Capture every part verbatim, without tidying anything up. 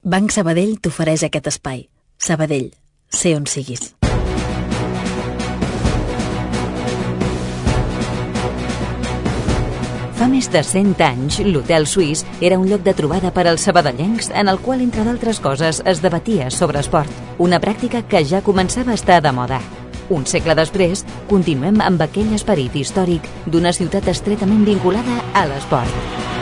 Banc Sabadell t'ofereix aquest espai. Sabadell, sé on siguis. Fa més de cent anys, l'Hotel Suís era un lloc de trobada per als sabadellencs en el qual, entre d'altres coses, es debatia sobre esport. Una pràctica que ja començava a estar de moda. Un segle després, continuem amb aquell esperit històric d'una ciutat estretament vinculada a l'esport.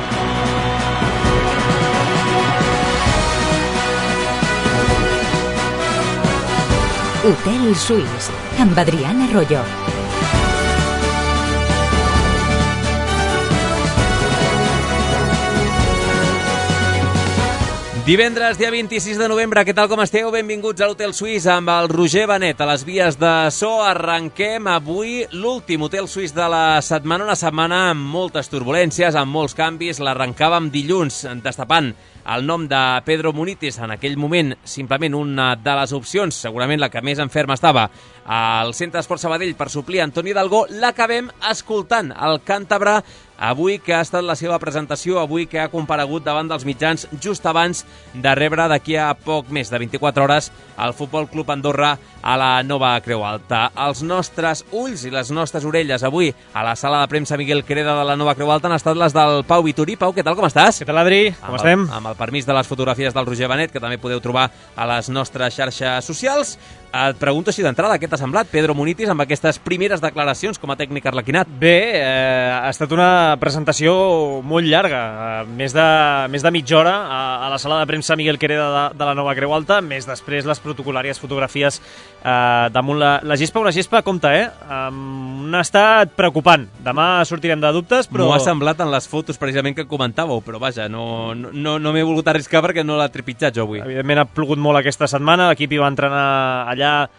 Hotel Suís, amb Adrián Arroyo. Divendres, dia vint-i-sis de novembre, què tal com esteu? Benvinguts a l'Hotel Suís amb el Roger Benet a les vies de so. Arrenquem avui l'últim Hotel Suís de la setmana, una setmana amb moltes turbulències, amb molts canvis. L'arrencàvem dilluns, destapant el nom de Pedro Munitis, en aquell moment simplement una de les opcions, segurament la que més enferma estava, al Centre d'Esport Sabadell per suplir Antoni Hidalgo. L'acabem escoltant, el càntabre, avui que ha estat la seva presentació, avui que ha comparegut davant dels mitjans just abans de rebre d'aquí a poc més de vint-i-quatre hores el Futbol Club Andorra a la nova Creu Alta. Els nostres ulls i les nostres orelles avui a la sala de premsa Miguel Quereda de la nova Creu Alta han estat les del Pau Vitorí. Pau, què tal, com estàs? Què tal, Adri? Com estem? Amb el permís de les fotografies del Roger Benet, que també podeu trobar a les nostres xarxes socials. Et pregunto així d'entrada, què t'ha semblat Pedro Munitis amb aquestes primeres declaracions com a tècnic arlequinat? Bé, eh, ha estat una presentació molt llarga, eh, més, de, més de mitja hora a, a la sala de premsa Miguel Quereda de, de la nova Creu Alta, més després les protocolàries fotografies eh, damunt la, la gespa, una gespa, compte, eh, amb un estat preocupant. Demà sortirem de dubtes, però... M'ho ha semblat en les fotos precisament que comentàveu, però vaja, no, no, no m'he volgut arriscar perquè no l'ha trepitjat jo avui. Evidentment ha plogut molt aquesta setmana, l'equip hi va entrenar allà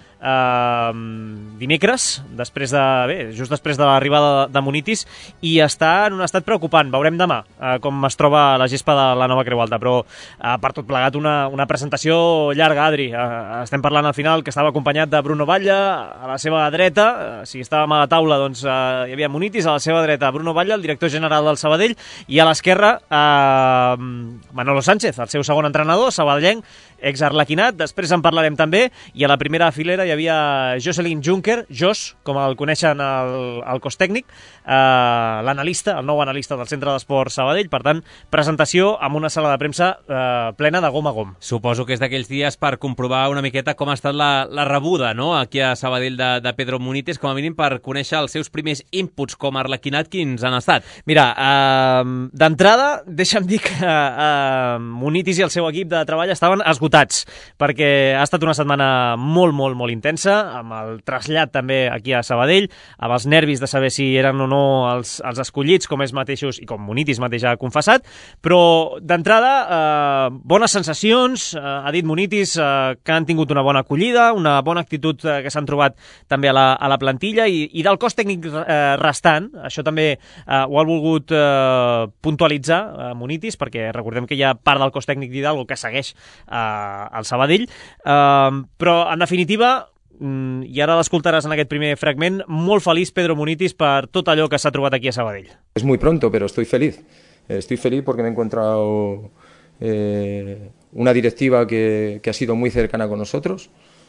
Uh, dimecres, després de, bé, just després de l'arribada de, de Munitis, i està en un estat preocupant. Veurem demà uh, com es troba la gespa de la nova Creu Alta, però uh, per tot plegat una, una presentació llarga, Adri. Uh, estem parlant al final que estava acompanyat de Bruno Batlle a la seva dreta, uh, si estàvem a la taula doncs uh, hi havia Munitis, a la seva dreta Bruno Batlle, el director general del Sabadell, i a l'esquerra uh, Manolo Sánchez, el seu segon entrenador, sabadellenc, ex-arlequinat. Després en parlarem també, i a la primera filera hi havia Jocelyn Juncker, Jos, com el coneixen al, al cos tècnic, eh, l'analista, el nou analista del Centre d'Esport Sabadell. Per tant, presentació amb una sala de premsa eh, plena de gom a gom. Suposo que és d'aquells dies per comprovar una miqueta com ha estat la, la rebuda, no?, aquí a Sabadell de, de Pedro Munitis, com a mínim per conèixer els seus primers inputs com a arlequinat, quins han estat. Mira, eh, d'entrada, deixa'm dir que eh, Munitis i el seu equip de treball estaven esgotats, perquè ha estat una setmana molt, molt, molt intensa, amb el trasllat també aquí a Sabadell, amb els nervis de saber si eren o no els, els escollits, com ells mateixos, i com Munitis mateix ha confessat, però d'entrada, eh, bones sensacions, eh, ha dit Munitis eh, que han tingut una bona acollida, una bona actitud eh, que s'han trobat també a la, a la plantilla, i, i del cos tècnic eh, restant, això també eh, ho ha volgut eh, puntualitzar eh, Munitis, perquè recordem que hi ha part del cos tècnic d'Hidalgo que segueix eh, al Sabadell, uh, però en definitiva, mm, i ara l'escoltaràs en aquest primer fragment, molt feliç Pedro Munitis per tot allò que s'ha trobat aquí a Sabadell. Es muy pronto, pero estoy feliz. Estoy feliz porque me he encontrado eh, una directiva que, que ha sido muy cercana con nosotros,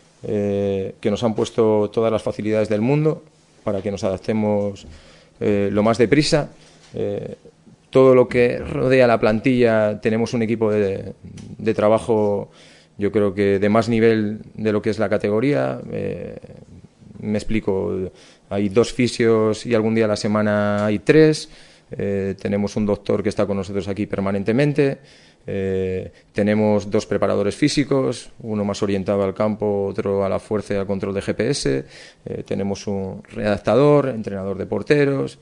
eh, que nos han puesto todas las facilidades del mundo para que nos adaptemos eh, lo más deprisa. Eh, Todo lo que rodea la plantilla, tenemos un equipo de, de trabajo, yo creo que de más nivel de lo que es la categoría. Eh, me explico, hay dos fisios y algún día a la semana hay tres. Eh, tenemos un doctor que está con nosotros aquí permanentemente. Eh, tenemos dos preparadores físicos, uno más orientado al campo, otro a la fuerza y al control de G P S. Eh, tenemos un redactador, entrenador de porteros.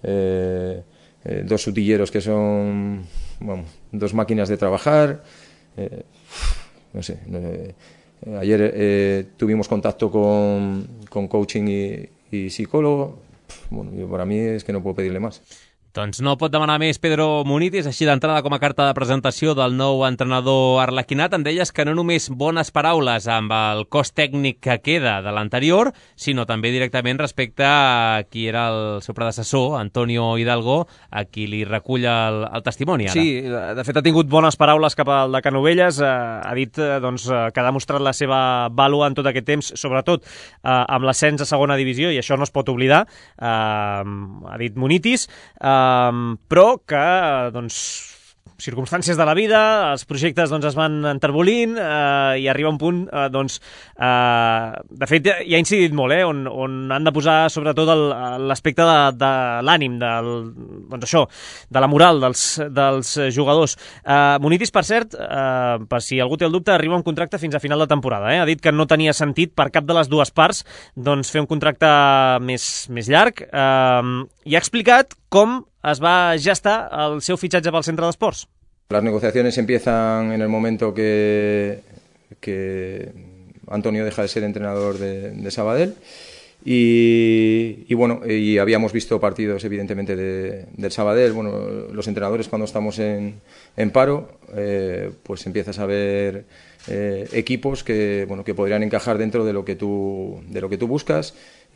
Eh, Eh, dos utilleros que son, bueno, dos máquinas de trabajar. Eh, no sé, eh, ayer eh, tuvimos contacto con, con coaching y, y psicólogo. Bueno, yo, para mí es que no puedo pedirle más. Doncs no pot demanar més Pedro Munitis, així d'entrada com a carta de presentació del nou entrenador arlequinat. Em deies que no només bones paraules amb el cos tècnic que queda de l'anterior, sinó també directament respecte a qui era el seu predecessor, Antonio Hidalgo, a qui li recull el, el testimoni ara. Sí, de fet ha tingut bones paraules cap al de Canovelles, eh, ha dit eh, doncs, que ha demostrat la seva vàlua en tot aquest temps, sobretot eh, amb l'ascens a segona divisió, i això no es pot oblidar, eh, ha dit Munitis, eh, Um, però que, doncs, circumstàncies de la vida, els projectes doncs, es van enterbolint uh, i arriba un punt, uh, doncs, uh, de fet, hi ha incidit molt, eh, on, on han de posar sobretot l'aspecte de, de l'ànim, del, doncs això, de la moral dels, dels jugadors. Uh, Munitis, per cert, uh, per si algú té el dubte, arriba un contracte fins a final de temporada. Eh? Ha dit que no tenia sentit per cap de les dues parts doncs, fer un contracte més, més llarg uh, i ha explicat com es va gestar el seu fitxatge pel centre d'esports. Las negociaciones empiezan en el momento que, que Antonio deja de ser entrenador de, de Sabadell y, y bueno, y habíamos visto partidos evidentemente de, del Sabadell. Bueno, los entrenadores cuando estamos en, en paro, eh, pues empiezas a ver eh, equipos que, bueno, que podrían encajar dentro de lo que tú, de lo que tú buscas.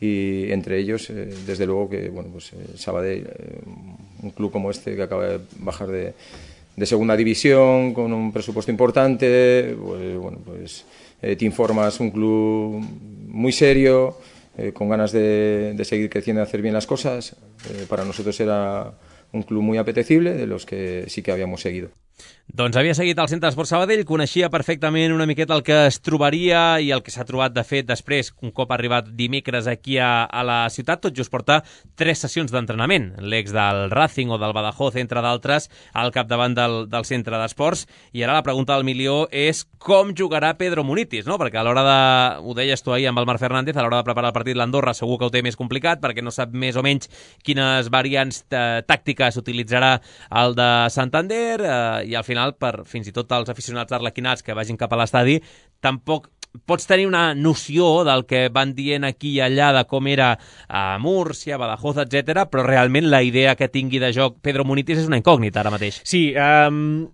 Y entre ellos, eh, desde luego que bueno, pues, eh, Sabadell, eh, un club como este que acaba de bajar de, de segunda división con un presupuesto importante, pues, bueno, pues eh, te informas, un club muy serio, eh, con ganas de, de seguir creciendo y hacer bien las cosas. Eh, para nosotros era un club muy apetecible, de los que sí que habíamos seguido. Doncs havia seguit al Centre d'Esports Sabadell, coneixia perfectament una miqueta el que es trobaria i el que s'ha trobat, de fet, després, un cop ha arribat dimecres aquí a, a la ciutat. Tot just porta tres sessions d'entrenament. L'ex del Racing o del Badajoz, entre d'altres, al capdavant del, del Centre d'Esports. I ara la pregunta del milió és com jugarà Pedro Munitis, no? Perquè a l'hora de, ho deies tu ahir amb el Marc Fernández, a l'hora de preparar el partit l'Andorra segur que ho té més complicat perquè no sap més o menys quines variants eh, tàctiques utilitzarà el de Santander, eh, i al final, per fins i tot els aficionats arlequinats que vagin cap a l'estadi, tampoc pots tenir una noció del que van dient aquí i allà de com era a Múrcia, Badajoz, etcètera, però realment la idea que tingui de joc Pedro Munitis és una incògnita ara mateix. Sí, um,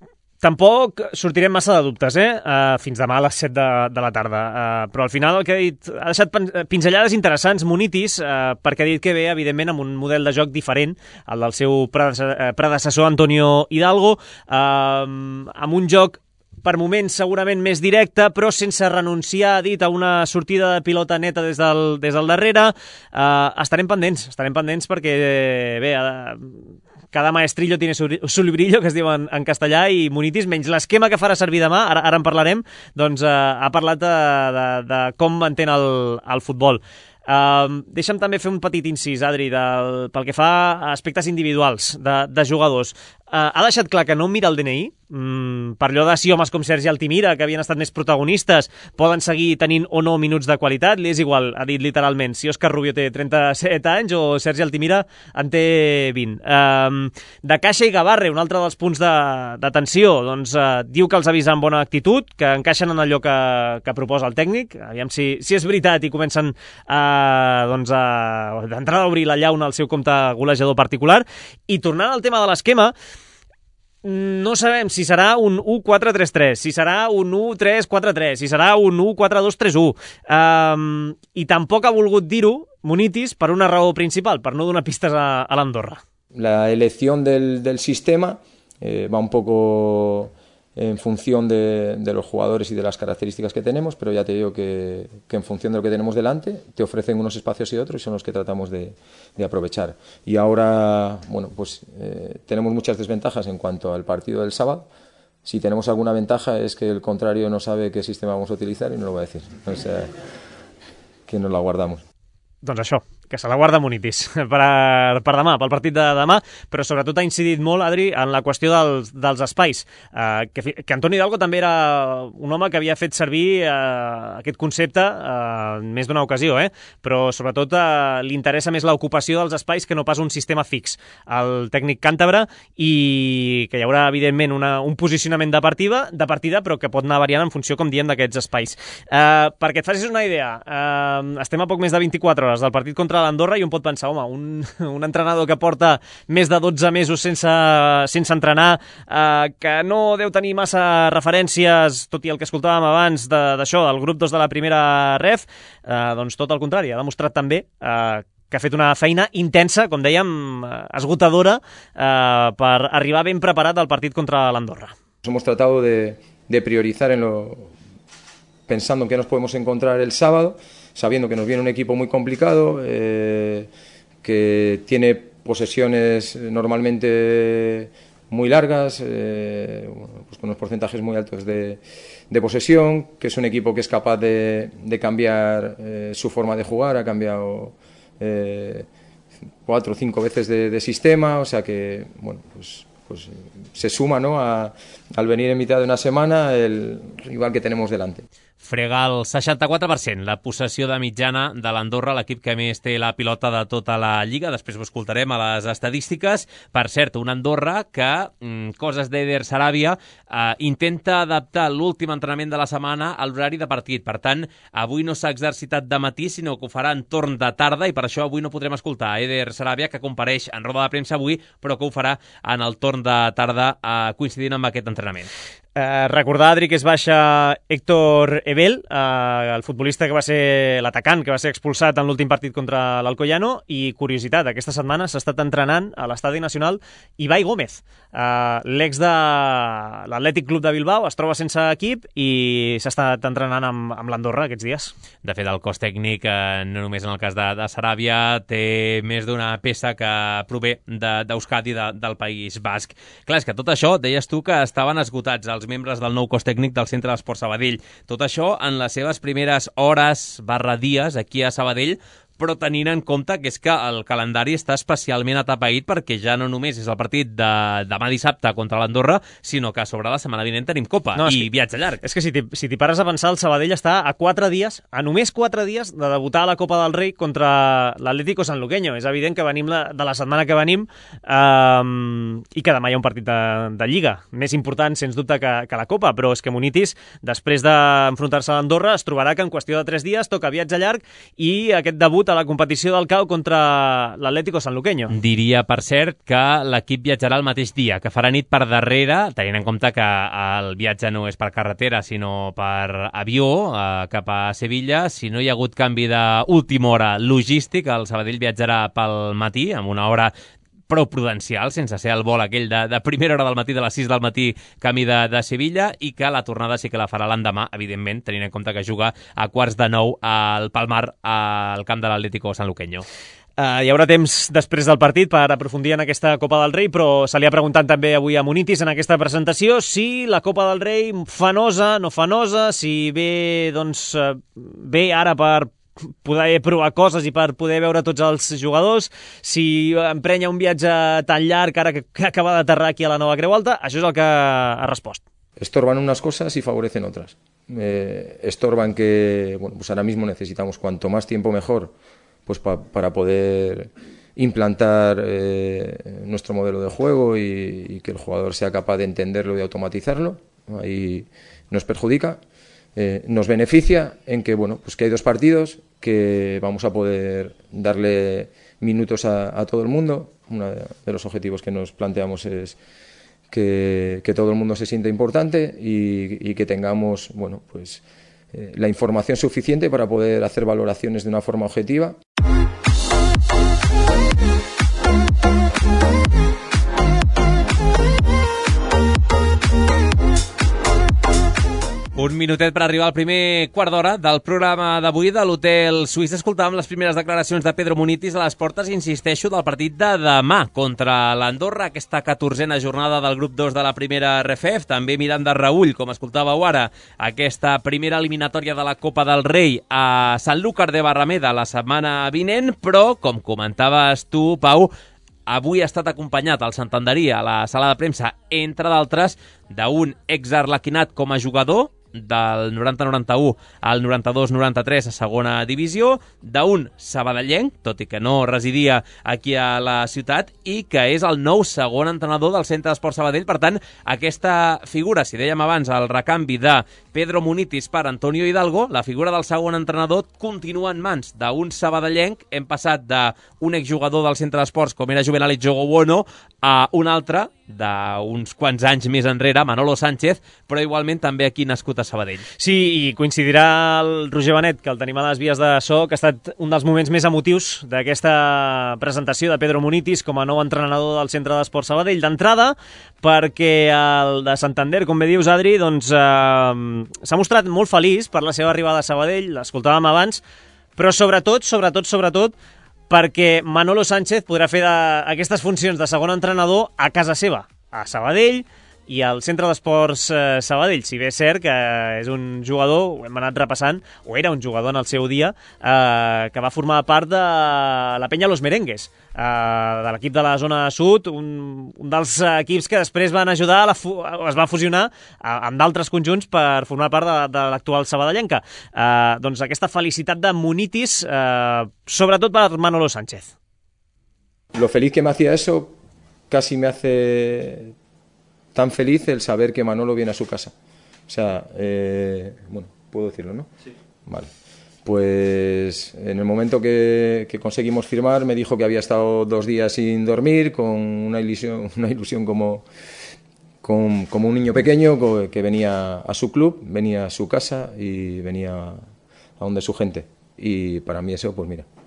tampoc sortirem massa de dubtes, eh? Uh, fins demà a les set de, de la tarda. Uh, però al final el que ha dit ha deixat pinzellades interessants Munitis, uh, perquè ha dit que ve, evidentment, amb un model de joc diferent al del seu predecessor Antonio Hidalgo, uh, amb un joc per moments segurament més directe, però sense renunciar, ha dit, a una sortida de pilota neta des del, des del darrere. Uh, estarem pendents, estarem pendents perquè, bé, uh, cada maestrillo tiene su, su librillo, que es diu en, en castellà, i Munitis, menys l'esquema que farà servir demà, ara, ara en parlarem, doncs uh, ha parlat de, de, de com entén el, el futbol. Uh, deixa'm també fer un petit incís, Adri, del, pel que fa a aspectes individuals de, de jugadors. Uh, ha deixat clar que no mira el D N I, mm, per allò de si homes com Sergi Altimira, que havien estat més protagonistes, poden seguir tenint o no minuts de qualitat. Li és igual, ha dit literalment, si Òscar Rubio té trenta-set anys o Sergi Altimira en té vint. Uh, de Caixa i Gavarre, un altre dels punts d'atenció, doncs uh, diu que els avisa amb bona actitud, que encaixen en allò que, que proposa el tècnic. Aviam si, si és veritat i comencen a, doncs a, d'entrada a obrir la llauna al seu compte golejador particular. I tornant al tema de l'esquema, no sabem si serà un u quatre tres tres, si serà un u tres quatre tres, si serà un u quatre dos tres u. Um, I tampoc ha volgut dir-ho Munitis per una raó principal, per no donar pistes a, a l'Andorra. La elección del, del sistema eh, va un poco en función de, de los jugadores y de las características que tenemos, pero ya te digo que, que en función de lo que tenemos delante, te ofrecen unos espacios y otros y son los que tratamos de, de aprovechar. Y ahora, bueno, pues eh, tenemos muchas desventajas en cuanto al partido del sábado. Si tenemos alguna ventaja es que el contrario no sabe qué sistema vamos a utilizar y no lo va a decir. O sea, que nos la guardamos. Doncs això, que se la guarda Munitis per, per demà, pel partit de demà, però sobretot ha incidit molt, Adri, en la qüestió dels, dels espais. Uh, que, que Antoni Hidalgo també era un home que havia fet servir uh, aquest concepte uh, en més d'una ocasió, eh? Però sobretot uh, li interessa més l'ocupació dels espais que no pas un sistema fix. El tècnic càntabre, i que hi haurà, evidentment, una, un posicionament de partida, de partida, però que pot anar variant en funció, com diem, d'aquests espais. Uh, perquè et facis una idea, uh, estem a poc més de vint-i-quatre hores del partit contra contra l'Andorra i un pot pensar, home, un, un entrenador que porta més de dotze mesos sense, sense entrenar, eh, que no deu tenir massa referències, tot i el que escoltàvem abans d'això, de, del grup dos de la primera ref, eh, doncs tot el contrari, ha demostrat també eh, que ha fet una feina intensa, com dèiem, esgotadora, eh, per arribar ben preparat al partit contra l'Andorra. Hemos tratado de, de priorizar en lo, pensando en qué nos podemos encontrar el sábado, sabiendo que nos viene un equipo muy complicado, eh, que tiene posesiones normalmente muy largas, eh, bueno, pues con unos porcentajes muy altos de, de posesión, que es un equipo que es capaz de, de cambiar eh, su forma de jugar, ha cambiado eh, cuatro o cinco veces de, de sistema, o sea que, bueno, pues... pues se suma, ¿no?, a, al venir en mitad de una semana el rival que tenemos delante. Frega el seixanta-quatre per cent la possessió de mitjana de l'Andorra, l'equip que més té la pilota de tota la Lliga. Després ho escoltarem a les estadístiques. Per cert, una Andorra que, mm, coses d'Eder Sarabia, eh, intenta adaptar l'últim entrenament de la setmana a l'horari de partit. Per tant, avui no s'ha exercitat de matí, sinó que ho farà en torn de tarda, i per això avui no podrem escoltar a Eder Sarabia, que compareix en roda de premsa avui, però que ho farà en el torn de tarda, eh, coincidint amb aquest entrenament. Eh, recordar, Adri, que es baixa Héctor Ebel, eh, el futbolista que va ser l'atacant, que va ser expulsat en l'últim partit contra l'Alcoyano, i curiositat, aquesta setmana s'ha estat entrenant a l'Estadi Nacional Ibai Gómez, eh, l'ex de l'Atlètic Club de Bilbao, es troba sense equip i s'ha estat entrenant amb, amb l'Andorra aquests dies. De fet, el cos tècnic, eh, no només en el cas de, de Sarabia, té més d'una peça que prové d'Euskadi, de, de, del País Basc. Clar, és que tot això, deies tu que estaven esgotats els membres del nou cos tècnic del Centre d'Esport Sabadell. Tot això en les seves primeres hores barra dies aquí a Sabadell, però tenint en compte que és que el calendari està especialment atapeït, perquè ja no només és el partit de demà dissabte contra l'Andorra, sinó que a sobre la setmana vinent tenim Copa no, i que, viatge llarg. És que si t'hi si pares a pensar, el Sabadell està a quatre dies, a només quatre dies de debutar a la Copa del Rei contra l'Atlético Sanluqueño. És evident que venim la, de la setmana que venim um, i que demà hi ha un partit de, de Lliga, més important, sens dubte, que, que la Copa, però és que Munitis, després d'enfrontar-se a l'Andorra, es trobarà que en qüestió de tres dies toca viatge llarg i aquest debut a la competició del C A U contra l'Atlético Sanluqueño. Diria, per cert, que l'equip viatjarà el mateix dia, que farà nit per darrere, tenint en compte que el viatge no és per carretera, sinó per avió, eh, cap a Sevilla. Si no hi ha hagut canvi d'última hora logístic, el Sabadell viatjarà pel matí, amb una hora prou prudencial, sense ser el vol aquell de, de primera hora del matí, de les sis del matí, camí de, de Sevilla, i que la tornada sí que la farà l'endemà, evidentment, tenint en compte que juga a quarts de nou al Palmar, al camp de l'Atlético Sanluqueño. Uh, hi haurà temps després del partit per aprofundir en aquesta Copa del Rei, però se li ha preguntat també avui a Munitis en aquesta presentació si la Copa del Rei fa nosa, no fa nosa, si ve, doncs, ve ara per poder provar coses i per poder veure tots els jugadors, si emprenya un viatge tan llarg ara que acaba d'aterrar aquí a la Nova Creu Alta. Això és el que ha respost. Estorban unas cosas y favorecen otras. Eh, estorban que, bueno, pues ahora mismo necesitamos cuanto más tiempo mejor, pues pa, para poder implantar eh, nuestro modelo de juego y, y que el jugador sea capaz de entenderlo y automatizarlo. Ahí nos perjudica. Eh, nos beneficia en que, bueno, pues que hay dos partidos que vamos a poder darle minutos a, a todo el mundo. Uno de los objetivos que nos planteamos es que, que todo el mundo se sienta importante y, y que tengamos, bueno, pues eh, la información suficiente para poder hacer valoraciones de una forma objetiva. Un minutet per arribar al primer quart d'hora del programa d'avui de l'Hotel Suís. Escoltàvem les primeres declaracions de Pedro Munitis a les portes, insisteixo, del partit de demà contra l'Andorra, aquesta catorzena jornada del grup dos de la primera R F F. També mirant de reull, com escoltàveu ara, aquesta primera eliminatòria de la Copa del Rei a Sanlúcar de Barrameda la setmana vinent, però, com comentaves tu, Pau, avui ha estat acompanyat al Santanderí a la sala de premsa, entre d'altres, d'un exarlequinat com a jugador, del noranta noranta-u al noranta-dos noranta-tres a segona divisió, d'un sabadellenc, tot i que no residia aquí a la ciutat, i que és el nou segon entrenador del Centre d'Esport Sabadell. Per tant, aquesta figura, si dèiem abans, el recanvi de Pedro Munitis per Antonio Hidalgo, la figura del segon entrenador continua en mans d'un sabadellenc. Hem passat d'un exjugador del centre d'esports, com era Juvenal Jogowono, a un altre, d'uns quants anys més enrere, Manolo Sánchez, però igualment també aquí nascut a Sabadell. Sí, i coincidirà el Roger Benet, que el tenim a les vies de so, que ha estat un dels moments més emotius d'aquesta presentació de Pedro Munitis com a nou entrenador del centre d'esports Sabadell. D'entrada, perquè el de Santander, com bé dius, Adri, doncs eh, s'ha mostrat molt feliç per la seva arribada a Sabadell, l'escoltàvem abans, però sobretot, sobretot, sobretot, perquè Manolo Sánchez podrà fer de, aquestes funcions de segon entrenador a casa seva, a Sabadell i al centre d'esports eh, Sabadell. Si bé és cert que és un jugador, ho hem anat repassant, o era un jugador en el seu dia, eh, que va formar part de la penya Los Merengues, eh, de l'equip de la zona sud, un, un dels equips que després van ajudar, a la fu es va fusionar a, amb d'altres conjunts per formar part de, de l'actual sabadellenca. Eh, doncs aquesta felicitat de Munitis, eh, sobretot per Manolo Sánchez. Lo feliz que me hacía eso casi me hace tan feliz el saber que Manolo viene a su casa. O sea, eh, bueno, puedo decirlo, ¿no? Sí. Vale. Pues en el momento que, que conseguimos firmar me dijo que había estado dos días sin dormir, con una ilusión, una ilusión como, con, como un niño pequeño que venía a su club, venía a su casa y venía a donde su gente. Y para mí eso, pues mira,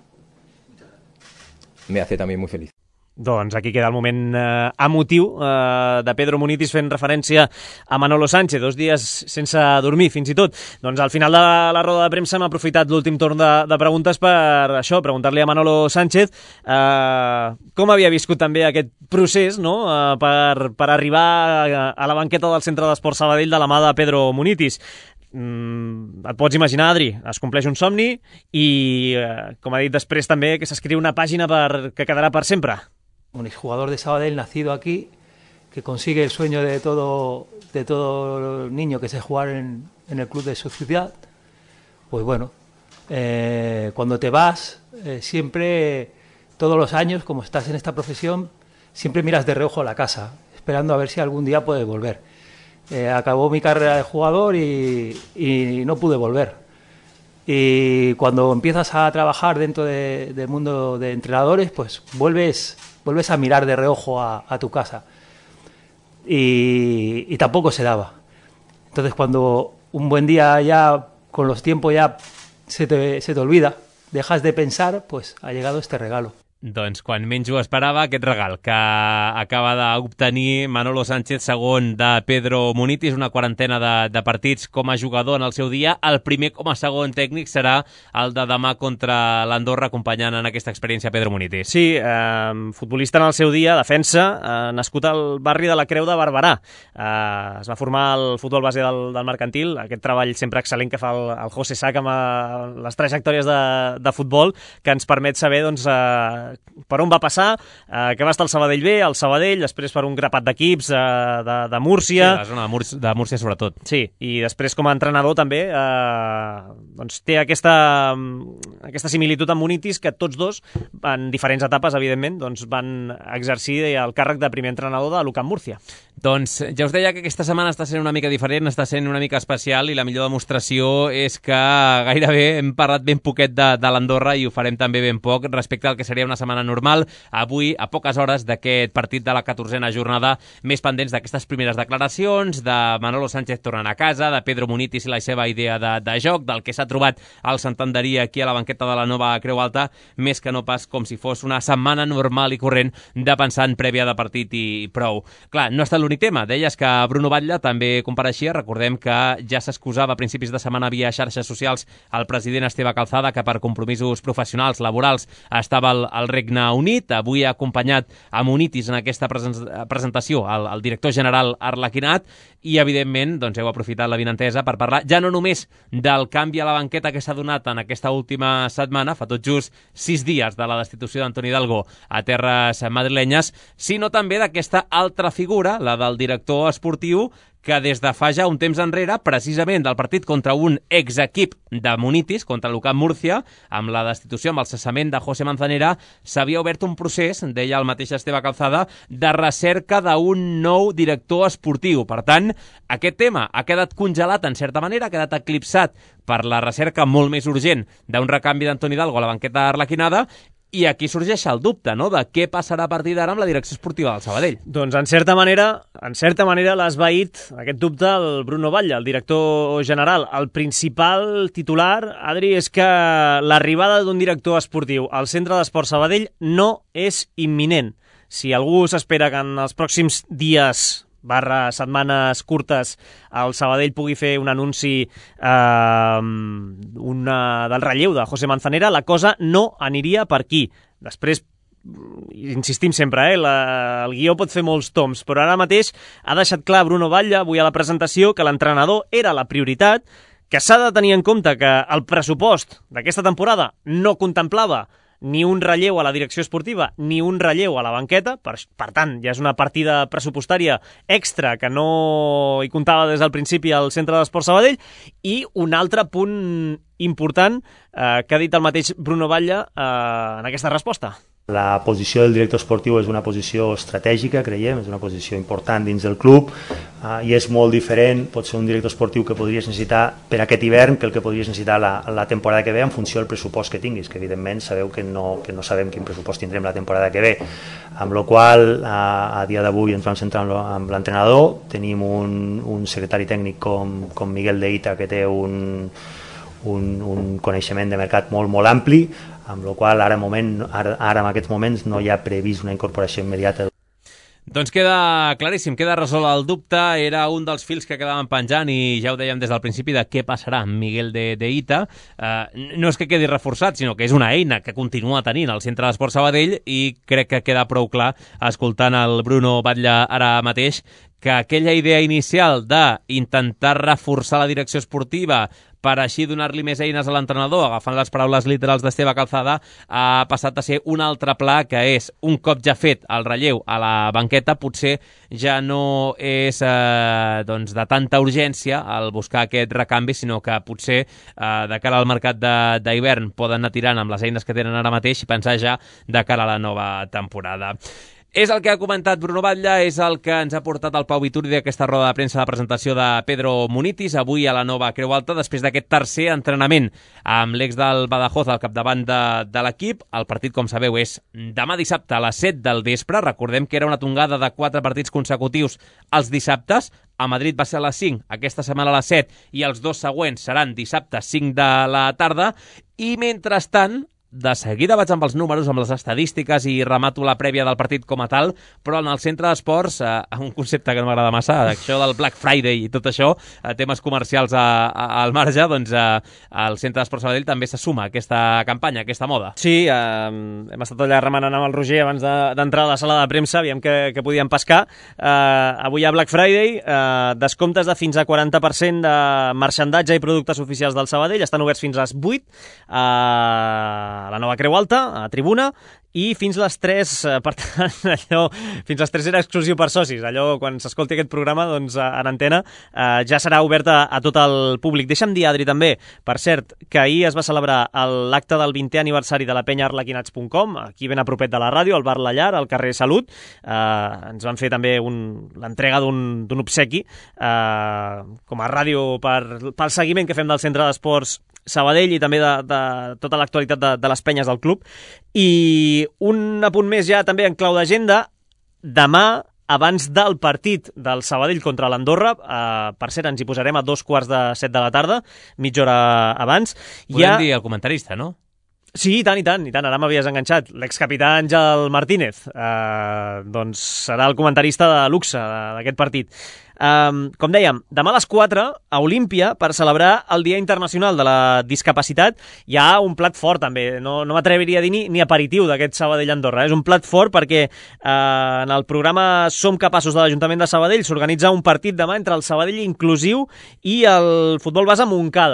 me hace también muy feliz. Doncs aquí queda el moment eh, emotiu eh, de Pedro Munitis fent referència a Manolo Sánchez, dos dies sense dormir, fins i tot. Doncs al final de la, la roda de premsa hem aprofitat l'últim torn de, de preguntes per això, preguntar-li a Manolo Sánchez eh, com havia viscut també aquest procés, no?, eh, per, per arribar a, a la banqueta del Centre d'Esports Sabadell de la mà de Pedro Munitis. Mm, et pots imaginar, Adri, es compleix un somni i, eh, com ha dit després també, que s'escriu una pàgina per, que quedarà per sempre. Un exjugador de Sabadell nacido aquí, que consigue el sueño de todo, de todo niño que se jugar en, en el club de su ciudad, pues bueno, eh, cuando te vas, eh, siempre, todos los años, como estás en esta profesión, siempre miras de reojo a la casa, esperando a ver si algún día puedes volver. Eh, acabó mi carrera de jugador y, y no pude volver. Y cuando empiezas a trabajar dentro de, del mundo de entrenadores, pues vuelves... vuelves a mirar de reojo a, a tu casa y, y tampoco se daba. Entonces cuando un buen día ya con los tiempos ya se te, se te olvida, dejas de pensar, pues ha llegado este regalo. Doncs quan menys ho esperava, aquest regal que acaba d'obtenir Manolo Sánchez, segon de Pedro Munitis, una quarantena de, de partits com a jugador en el seu dia. El primer com a segon tècnic serà el de demà contra l'Andorra, acompanyant en aquesta experiència Pedro Munitis. Sí, eh, futbolista en el seu dia, defensa, eh, nascut al barri de la Creu de Barberà. Eh, es va formar al futbol base del, del Mercantil, aquest treball sempre excel·lent que fa el, el José Sac amb eh, les trajectòries de, de futbol, que ens permet saber, doncs, eh, per on va passar, eh, que va estar al Sabadell B, al Sabadell, després per un grapat d'equips eh, de, de Múrcia. Sí, la zona de Múrcia, de Múrcia sobretot. Sí, i després com a entrenador també eh, doncs té aquesta, aquesta similitud amb Munitis, que tots dos, en diferents etapes, evidentment, doncs van exercir el càrrec de primer entrenador de l'U C A M Múrcia. Doncs ja us deia que aquesta setmana està sent una mica diferent, està sent una mica especial, i la millor demostració és que gairebé hem parlat ben poquet de, de l'Andorra, i ho farem també ben poc respecte al que seria una setmana normal. Avui, a poques hores d'aquest partit de la catorzena jornada, més pendents d'aquestes primeres declaracions, de Manolo Sánchez tornant a casa, de Pedro Munitis i la seva idea de, de joc, del que s'ha trobat al Santanderí aquí a la banqueta de la nova Creu Alta, més que no pas com si fos una setmana normal i corrent de pensar en prèvia de partit i prou. Clar, no ha estat l'únic tema. Deies que Bruno Batlle també compareixia. Recordem que ja s'excusava a principis de setmana via xarxes socials el president Esteve Calzada, que per compromisos professionals, laborals, estava al, al Regne Unit. Avui ha acompanyat a Munitis en aquesta presentació el, el director general Arlequinat, i evidentment doncs, heu aprofitat la vinentesa per parlar ja no només del canvi a la banqueta que s'ha donat en aquesta última setmana, fa tot just sis dies de la destitució d'Antoni Hidalgo a terres madrilenyes, sinó també d'aquesta altra figura, la del director esportiu que des de fa ja un temps enrere, precisament del partit contra un exequip de Munitis, contra l'U C A M Múrcia, amb la destitució, amb el cessament de José Manzanera, s'havia obert un procés, deia el mateix Esteve Calzada, de recerca d'un nou director esportiu. Per tant, aquest tema ha quedat congelat en certa manera, ha quedat eclipsat per la recerca molt més urgent d'un recanvi d'Antoni Hidalgo a la banqueta arlequinada. I aquí sorgeix el dubte, no?, de què passarà a partir d'ara amb la direcció esportiva del Sabadell. Doncs en certa manera, en certa manera l'ha esvaït aquest dubte el Bruno Batlle, el director general. El principal titular, Adri, és que l'arribada d'un director esportiu al Centre d'Esports Sabadell no és imminent. Si algú s'espera que en els pròxims dies barra setmanes curtes el Sabadell pugui fer un anunci eh, una, del relleu de José Manzanera, la cosa no aniria per aquí. Després, insistim sempre, eh, la, el guió pot fer molts toms, però ara mateix ha deixat clar Bruno Batlle avui a la presentació que l'entrenador era la prioritat, que s'ha de tenir en compte que el pressupost d'aquesta temporada no contemplava ni un relleu a la direcció esportiva, ni un relleu a la banqueta, per, per tant, ja és una partida pressupostària extra que no hi comptava des del principi al Centre d'Esports Sabadell, i un altre punt important eh, que ha dit el mateix Bruno Batlle eh, en aquesta resposta. La posició del director esportiu és una posició estratègica, creiem, és una posició important dins del club uh, i és molt diferent, pot ser un director esportiu que podries necessitar per aquest hivern que el que podries necessitar la, la temporada que ve en funció del pressupost que tinguis, que evidentment sabeu que no, que no sabem quin pressupost tindrem la temporada que ve, amb la qual uh, a dia d'avui ens vam centrar amb l'entrenador, tenim un, un secretari tècnic com, com Miguel de Ita que té un, un, un coneixement de mercat molt, molt ampli, amb la qual ara, moment, ara, ara en aquests moments no hi ha previst una incorporació immediata. Doncs queda claríssim, queda resolt el dubte, era un dels fils que quedaven penjant i ja ho dèiem des del principi de què passarà amb Miguel de, de Ita. Uh, no és que quedi reforçat, sinó que és una eina que continua tenint el Centre d'Esports Sabadell i crec que queda prou clar, escoltant el Bruno Batlle ara mateix, que aquella idea inicial d'intentar reforçar la direcció esportiva per així donar-li més eines a l'entrenador, agafant les paraules literals d'Esteve Calzada, ha passat a ser un altre pla, que és, un cop ja fet el relleu a la banqueta, potser ja no és eh, doncs de tanta urgència el buscar aquest recanvi, sinó que potser eh, de cara al mercat d'hivern poden anar tirant amb les eines que tenen ara mateix i pensar ja de cara a la nova temporada. És el que ha comentat Bruno Batlle, és el que ens ha portat el Pau Vituri d'aquesta roda de premsa de presentació de Pedro Munitis, avui a la nova Creu Alta, després d'aquest tercer entrenament amb l'ex del Badajoz al capdavant de, de l'equip. El partit, com sabeu, és demà dissabte a les set del vespre. Recordem que era una tongada de quatre partits consecutius els dissabtes. A Madrid va ser a les cinc, aquesta setmana a les set, i els dos següents seran dissabte cinc de la tarda. I mentrestant, de seguida vaig amb els números, amb les estadístiques i remato la prèvia del partit com a tal, però en el Centre d'Esports, eh, un concepte que no m'agrada massa, això del Black Friday i tot això, eh, temes comercials a, a, al marge, doncs eh, el Centre d'Esports Sabadell també se suma a aquesta campanya, a aquesta moda. Sí, eh, hem estat allà remenant amb el Roger abans d'entrar de, a la sala de premsa, aviam que, que podíem pescar. Eh, avui hi ha Black Friday, eh, descomptes de fins a quaranta per cent de marxandatge i productes oficials del Sabadell, estan oberts fins a les vuit, eh, a la nova Creu Alta, a Tribuna, i fins les tres, per tant, allò, fins les tres era exclusiu per socis. Allò, quan s'escolti aquest programa, doncs, en antena, eh, ja serà oberta a tot el públic. Deixa'm dir, Adri, també, per cert, que ahir es va celebrar l'acte del vintè aniversari de la penya arlequinats punt com, aquí ben a propet de la ràdio, al bar La Llar, al carrer Salut. Eh, ens van fer també l'entrega d'un obsequi eh, com a ràdio per, pel seguiment que fem del Centre d'Esports Sabadell i també de, de tota l'actualitat de, de les penyes del club. I un apunt més ja també en clau d'agenda, demà, abans del partit del Sabadell contra l'Andorra, eh, per cert, ens hi posarem a dos quarts de set de la tarda, mitja hora abans. Podem ha... dir el comentarista, no? Sí, i tant, i tant, i tant, ara m'havies enganxat. L'excapità Àngel Martínez, eh, doncs serà el comentarista de luxe d'aquest partit. Um, com dèiem, demà a les quatre a Olímpia, per celebrar el Dia Internacional de la Discapacitat, hi ha un plat fort també, no, no m'atreviria a dir ni, ni aperitiu d'aquest Sabadell-Andorra, és un plat fort perquè uh, en el programa Som Capaços de l'Ajuntament de Sabadell s'organitza un partit demà entre el Sabadell Inclusiu i el Futbol Base Montcada.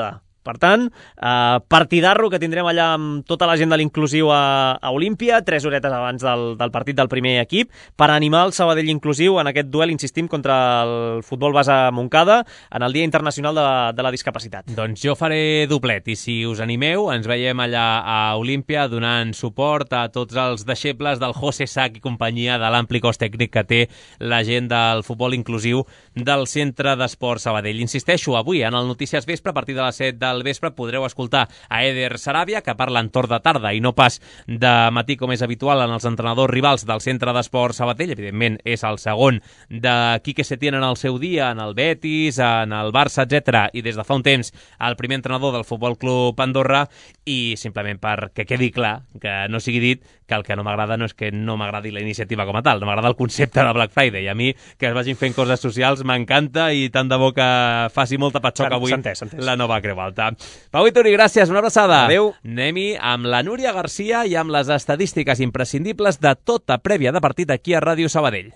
Per tant, eh, partidarro que tindrem allà amb tota la gent de l'inclusiu a, a Olímpia, tres horetes abans del, del partit del primer equip, per animar el Sabadell inclusiu en aquest duel, insistim, contra el futbol base Montcada en el Dia Internacional de, de la Discapacitat. Doncs jo faré doblet, i si us animeu, ens veiem allà a Olímpia donant suport a tots els deixebles del José Sac i companyia, de l'ampli cos tècnic que té la gent del futbol inclusiu del Centre d'Esport Sabadell. Insisteixo, avui en el Notícies Vespre, a partir de les set del vespre, podreu escoltar a Eder Sarabia, que parla en torn de tarda i no pas de matí, com és habitual en els entrenadors rivals del Centre d'Esport Sabadell. Evidentment, és el segon de Quique Setién en el seu dia, en el Betis, en el Barça, etcètera, i des de fa un temps el primer entrenador del Futbol Club Andorra, i simplement perquè quedi clar, que no sigui dit, que el que no m'agrada no és que no m'agradi la iniciativa com a tal, no m'agrada el concepte de Black Friday. A mi, que es vagin fent coses socials, m'encanta, i tant de bo que faci molta patxoca avui la nova Creu Alta. Pau i Toni, gràcies, una abraçada. Adéu. Anem-hi amb la Núria Garcia i amb les estadístiques imprescindibles de tota prèvia de partit aquí a Ràdio Sabadell.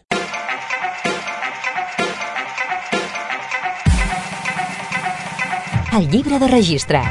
El llibre de registre.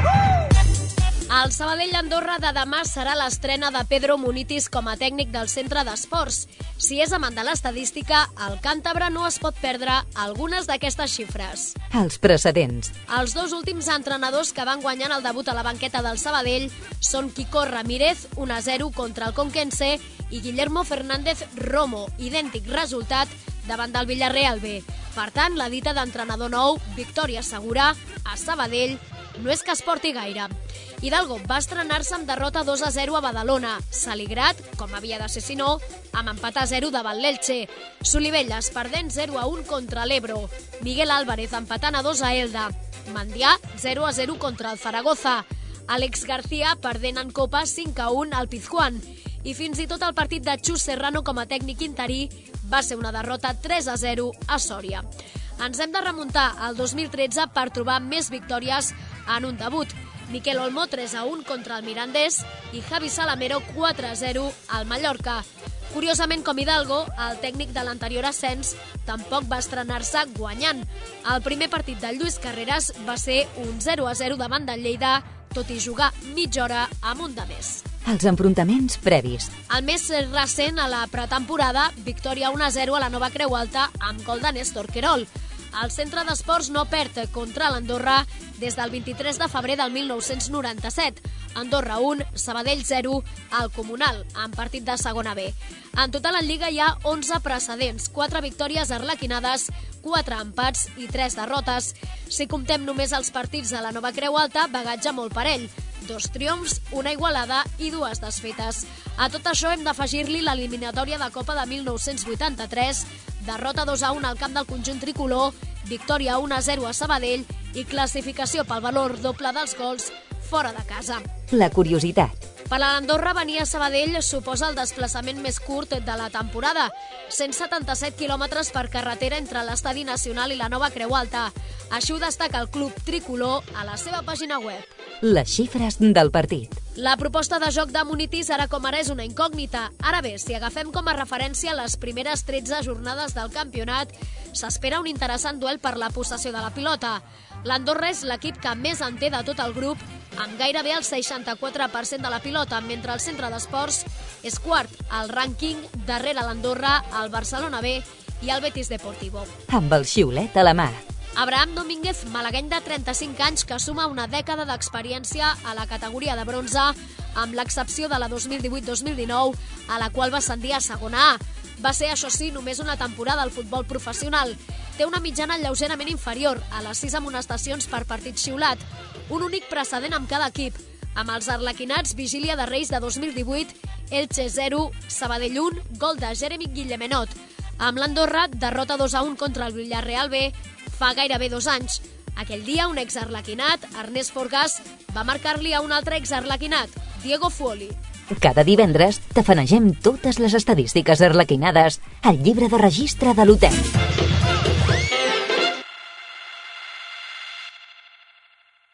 El Sabadell-Andorra de demà serà l'estrena de Pedro Munitis com a tècnic del Centre d'Esports. Si és amant de l'estadística, el càntabre no es pot perdre algunes d'aquestes xifres. Els precedents. Els dos últims entrenadors que van guanyant el debut a la banqueta del Sabadell són Quico Ramírez, un a zero contra el Conquense, i Guillermo Fernández Romo, idèntic resultat davant del Villarreal B. Per tant, la dita d'entrenador nou, victòria segura, a Sabadell, no és que es porti gaire. Hidalgo va estrenar-se amb derrota dos a zero a Badalona. Saligrat, com havia de ser si no, amb empat a zero davant l'Elche. Solivelles perdent zero a un contra l'Ebro. Miguel Álvarez empatant a dos a Elda. Mandià zero a zero contra el Zaragoza. Àlex García perdent en Copa cinc a un al Pizjuán. I fins i tot el partit de Xus Serrano com a tècnic interí va ser una derrota tres a zero a Sòria. Ens hem de remuntar al dos mil tretze per trobar més victòries en un debut. Miquel Olmo tres a un contra el Mirandés i Javi Salamero quatre a zero al Mallorca. Curiosament, com Hidalgo, el tècnic de l'anterior ascens tampoc va estrenar-se guanyant. El primer partit del Lluís Carreras va ser un zero a zero davant del Lleida, tot i jugar mitja hora amb un de més. Els enfrontaments previs. El més recent, a la pretemporada, victòria un a zero a la Nova Creu Alta amb gol de Néstor Querol. El Centre d'Esports no perd contra l'Andorra des del vint-i-tres de febrer del mil nou-cents noranta-set. Andorra un, Sabadell zero, al Comunal, en partit de segona B. En total en Lliga hi ha onze precedents, quatre victòries arlequinades, quatre empats i tres derrotes. Si comptem només els partits de la Nova Creu Alta, bagatge molt parell. Dos triomfs, una igualada i dues desfetes. A tot això hem d'afegir-li l'eliminatòria de Copa de mil nou-cents vuitanta-tres, derrota dos a un al camp del conjunt tricolor, victòria un a zero a Sabadell i classificació pel valor doble dels gols fora de casa. La curiositat. Per a l'Andorra, venir a Sabadell suposa el desplaçament més curt de la temporada, cent setanta-set quilòmetres per carretera entre l'Estadi Nacional i la Nova Creu Alta. Així ho destaca el club tricolor a la seva pàgina web. Les xifres del partit. La proposta de joc de Munitis ara com ara és una incògnita. Ara bé, si agafem com a referència les primeres tretze jornades del campionat, s'espera un interessant duel per la possessió de la pilota. L'Andorra és l'equip que més en té de tot el grup, amb gairebé el seixanta-quatre per cent de la pilota, mentre el Centre d'Esports és quart al rànquing, darrere l'Andorra, el Barcelona B i el Betis Deportivo. Amb el xiulet a la mà. Abraham Domínguez, malagueny de trenta-cinc anys, que suma una dècada d'experiència a la categoria de bronze, amb l'excepció de la dos mil divuit dos mil dinou, a la qual va ascendir a segona A. Va ser, això sí, només una temporada al futbol professional. Té una mitjana lleugerament inferior, a les sis amonestacions per partit xiulat, un únic precedent amb cada equip. Amb els arlequinats, vigília de Reis de dos mil divuit, Elche zero, Sabadell un, gol de Jeremy Guillemenot. Amb l'Andorra, derrota dos a un contra el Villarreal B, fa gairebé dos anys. Aquell dia, un exarlequinat, Ernest Forgas, va marcar-li a un altre exarlequinat, Diego Fuoli. Cada divendres tafanegem totes les estadístiques arlequinades al llibre de registre de l'hotel.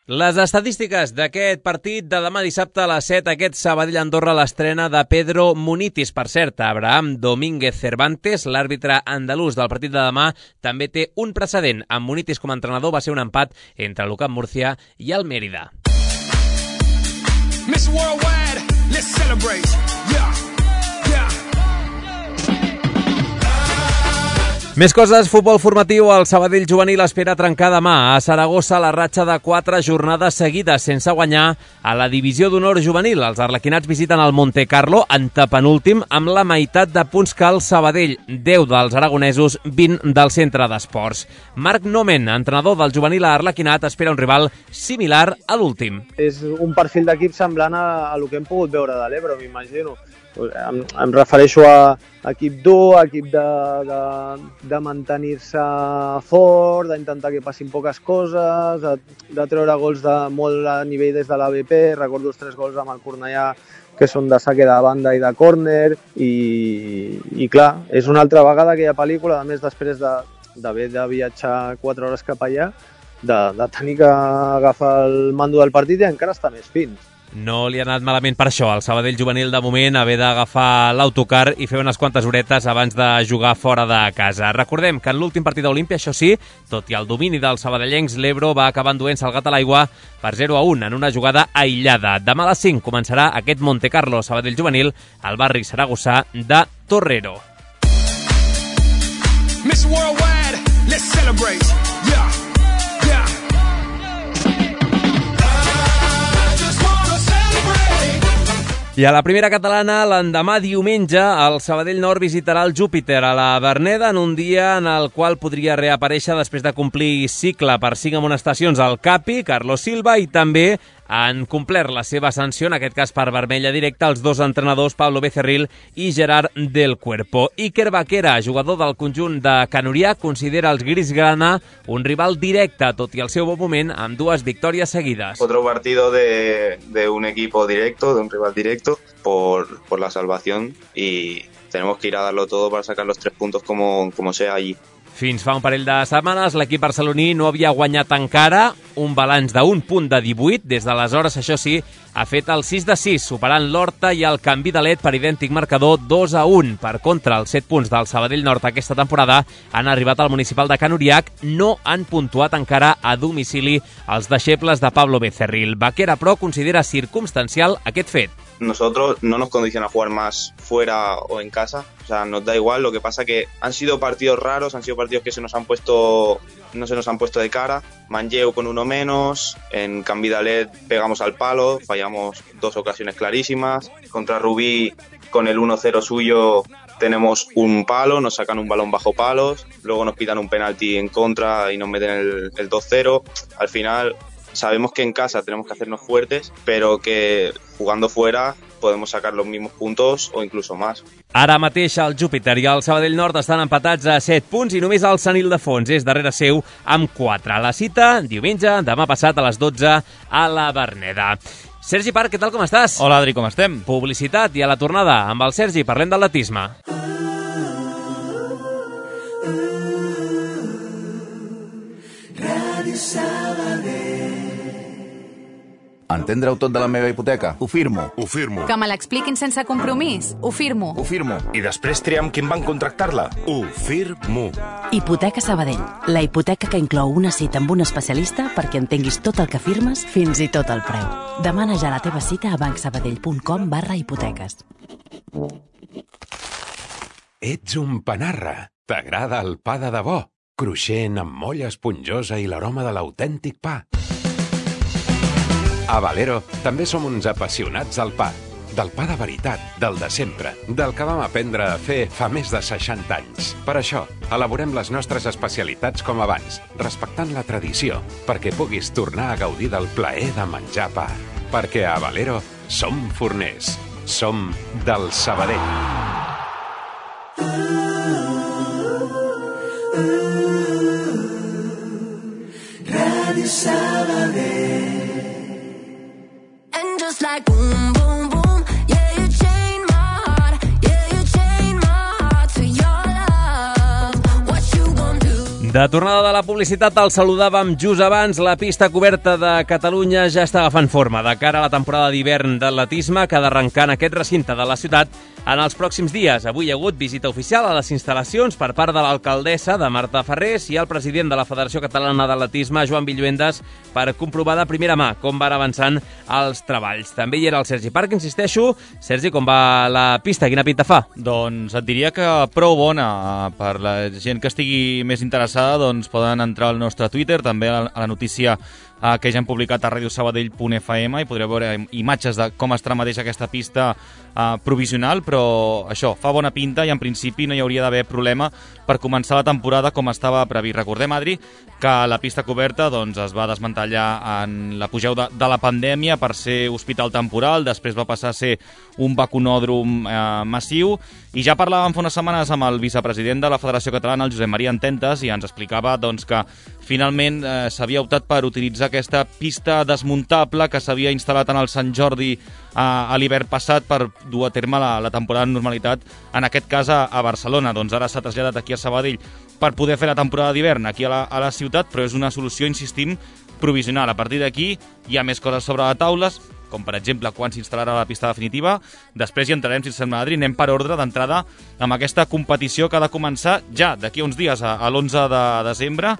Les estadístiques d'aquest partit de demà dissabte a les set, aquest Sabadell-Andorra, l'estrena de Pedro Munitis. Per cert, Abraham Domínguez Cervantes, l'àrbitre andalús del partit de demà, també té un precedent. Amb Munitis com a entrenador va ser un empat entre l'U C A M Murcia i el Mérida. Miss Worldwide, let's celebrate. Yeah, yeah. Més coses, futbol formatiu. El Sabadell juvenil espera trencar demà a Saragossa la ratxa de quatre jornades seguides sense guanyar a la divisió d'honor juvenil. Els arlequinats visiten el Monte Carlo, antepenúltim, amb la meitat de punts que el Sabadell, deu dels aragonesos, vint del centre d'esports. Marc Nomen, entrenador del juvenil a Arlequinat, espera un rival similar a l'últim. És un perfil d'equip semblant a, a el que hem pogut veure de l'Ebre, m'imagino. Em, em refereixo a equip dur, equip de, de, de mantenir-se fort, d'intentar que passin poques coses, de, de treure gols de molt a nivell des de l'A B P. Recordo els tres gols amb el Cornellà que són de saque de banda i de córner, i, i clar, és una altra vegada aquella pel·lícula, a més després de, d'haver de viatjar quatre hores cap allà, de, de tenir que agafar el mando del partit i encara està més fins. No li ha anat malament per això al Sabadell juvenil de moment, haver d'agafar l'autocar i fer unes quantes horetes abans de jugar fora de casa. Recordem que en l'últim partit d'Olímpia, això sí, tot i el domini dels sabadellencs, l'Ebro va acabar enduent-se el gat a l'aigua per zero a un en una jugada aïllada. Demà a les cinc començarà aquest Monte Carlo Sabadell juvenil al barri saragossà de Torrero. Miss Worldwide, let's celebrate. Yeah, yeah. I a la primera catalana, l'endemà diumenge, el Sabadell Nord visitarà el Júpiter a la Verneda en un dia en el qual podria reaparèixer després de complir cicle per cinc amonestacions al Capi, Carlos Silva, i també han complert la seva sanció, en aquest cas per vermella directa, els dos entrenadors Pablo Becerril i Gerard del Cuerpo. Iker Vaquera, jugador del conjunt de Canurià, considera els grisgrana un rival directe, tot i el seu bon moment, amb dues victòries seguides. Otro partido de, de un equipo directo, de un rival directo, por, por la salvación, y tenemos que ir a darlo todo para sacar los tres puntos como, como sea allí. Fins fa un parell de setmanes, l'equip barceloní no havia guanyat encara, un balanç d'un punt de divuit. Des d'aleshores, això sí, ha fet el sis de sis, superant l'Horta i el Canvi de Let per idèntic marcador dos a un. Per contra, els set punts del Sabadell Nord aquesta temporada han arribat al municipal de Canuriac. No han puntuat encara a domicili els deixebles de Pablo Becerril. Vaquera, però, considera circumstancial aquest fet. Nosotros no nos condiciona jugar más fuera o en casa, o sea, nos da igual. Lo que pasa que han sido partidos raros, han sido partidos que se nos han puesto, no se nos han puesto de cara. Manlleu con uno menos, en Canvidalet pegamos al palo, fallamos dos ocasiones clarísimas. Contra Rubí, con el uno cero suyo, tenemos un palo, nos sacan un balón bajo palos, luego nos pitan un penalti en contra y nos meten el, el dos cero. Al final, sabemos que en casa tenemos que hacernos fuertes, pero que jugando fuera podemos sacar los mismos puntos o incluso más. Ara mateix el Júpiter i el Sabadell Nord estan empatats a set punts i només el Sant Ildefons és darrere seu amb quatre. La cita, diumenge, demà passat a les dotze a la Verneda. Sergi Parc, què tal, com estàs? Hola, Adri, com estem? Publicitat i a la tornada amb el Sergi parlem d'atletisme. Ràdio Sabadell. Entendre-ho tot de la meva hipoteca? Ho firmo. Ho firmo. Que me l'expliquin sense compromís? Ho firmo. Ho firmo. I després triam quin banc contractar-la? Ho firmo. Hipoteca Sabadell. La hipoteca que inclou una cita amb un especialista perquè entenguis tot el que firmes, fins i tot el preu. Demana ja la teva cita a bancsabadell.com barra hipoteques. Ets un panarra. T'agrada el pa de debò? Cruixent, amb molla esponjosa i l'aroma de l'autèntic pa. A Valero també som uns apassionats del pa. Del pa de veritat, del de sempre, del que vam aprendre a fer fa més de seixanta anys. Per això, elaborem les nostres especialitats com abans, respectant la tradició, perquè puguis tornar a gaudir del plaer de menjar pa. Perquè a Valero som forners. Som del Sabadell. Ràdio Sabadell. And just like boom, boom, boom, yeah, you chain my heart, yeah, you chain my heart to your love. What you gonna do? De tornada de la publicitat, el saludàvem just abans. La pista coberta de Catalunya ja està agafant forma de cara a la temporada d'hivern d'atletisme que ha d'arrencar en aquest recinte de la ciutat en els pròxims dies. Avui hi ha hagut visita oficial a les instal·lacions per part de l'alcaldessa, de Marta Ferrés, i el president de la Federació Catalana d'Atletisme, Joan Villuendas, per comprovar de primera mà com van avançant els treballs. També hi era el Sergi Parc, insisteixo. Sergi, com va la pista? Quina pinta fa? Doncs et diria que prou bona. Per la gent que estigui més interessada, doncs poden entrar al nostre Twitter, també a la notícia eh, que ja hem publicat a radio sabadell punt f m, i podreu veure imatges de com estarà mateix aquesta pista eh, provisional, però això, fa bona pinta i en principi no hi hauria d'haver problema per començar la temporada com estava previst. Recordem, Adri, que la pista coberta doncs, es va desmantellar en l'apogeu de, de la pandèmia per ser hospital temporal, després va passar a ser un vacunòdrom eh, massiu, i ja parlàvem fa unes setmanes amb el vicepresident de la Federació Catalana, el Josep Maria Ententes, i ens explicava doncs, que finalment eh, s'havia optat per utilitzar aquesta pista desmuntable que s'havia instal·lat en el Sant Jordi eh, a l'hivern passat per dur a terme la, la temporada de normalitat, en aquest cas a, a Barcelona. Doncs ara s'ha traslladat aquí a Sabadell per poder fer la temporada d'hivern aquí a la, a la ciutat, però és una solució, insistim, provisional. A partir d'aquí hi ha més coses sobre la taula, com per exemple quan s'instal·larà la pista definitiva. Després hi entrarem, si et sembla, Adri, anem per ordre d'entrada amb aquesta competició que ha de començar ja d'aquí uns dies, a, a l'onze de desembre.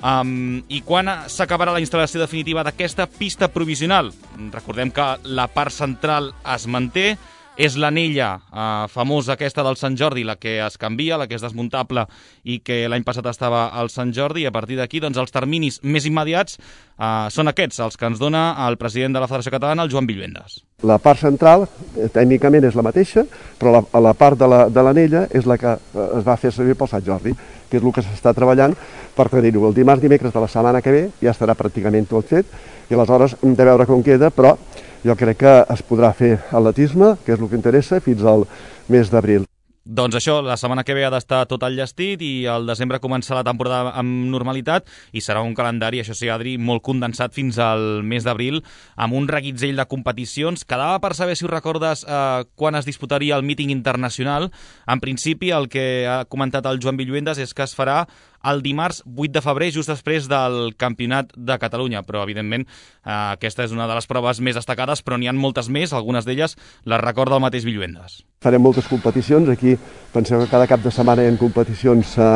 Um, I quan s'acabarà la instal·lació definitiva d'aquesta pista provisional? Recordem que la part central es manté, és l'anella eh, famosa aquesta del Sant Jordi, la que es canvia, la que és desmuntable i que l'any passat estava al Sant Jordi, i a partir d'aquí doncs, els terminis més immediats eh, són aquests, els que ens dona el president de la Federació Catalana, el Joan Villuendas. La part central, eh, tècnicament, és la mateixa, però la, la part de l'anella la, és la que es va fer servir pel Sant Jordi, que és el que s'està treballant per tenir-ho. El dimarts, dimecres de la setmana que ve ja estarà pràcticament tot fet, i aleshores hem de veure com queda, però jo crec que es podrà fer atletisme, que és el que interessa, fins al mes d'abril. Doncs això, la setmana que ve ha d'estar tot enllestit i al desembre començar la temporada amb normalitat, i serà un calendari, això sí, Adri, molt condensat fins al mes d'abril, amb un reguitzell de competicions. Quedava per saber, si us recordes, eh, quan es disputaria el míting internacional. En principi, el que ha comentat el Joan Villuendas és que es farà el dimarts vuit de febrer, just després del Campionat de Catalunya, però evidentment eh, aquesta és una de les proves més destacades, però n'hi ha moltes més, algunes d'elles les recorda el mateix Villuendas. Farem moltes competicions, aquí penseu que cada cap de setmana hi ha competicions eh,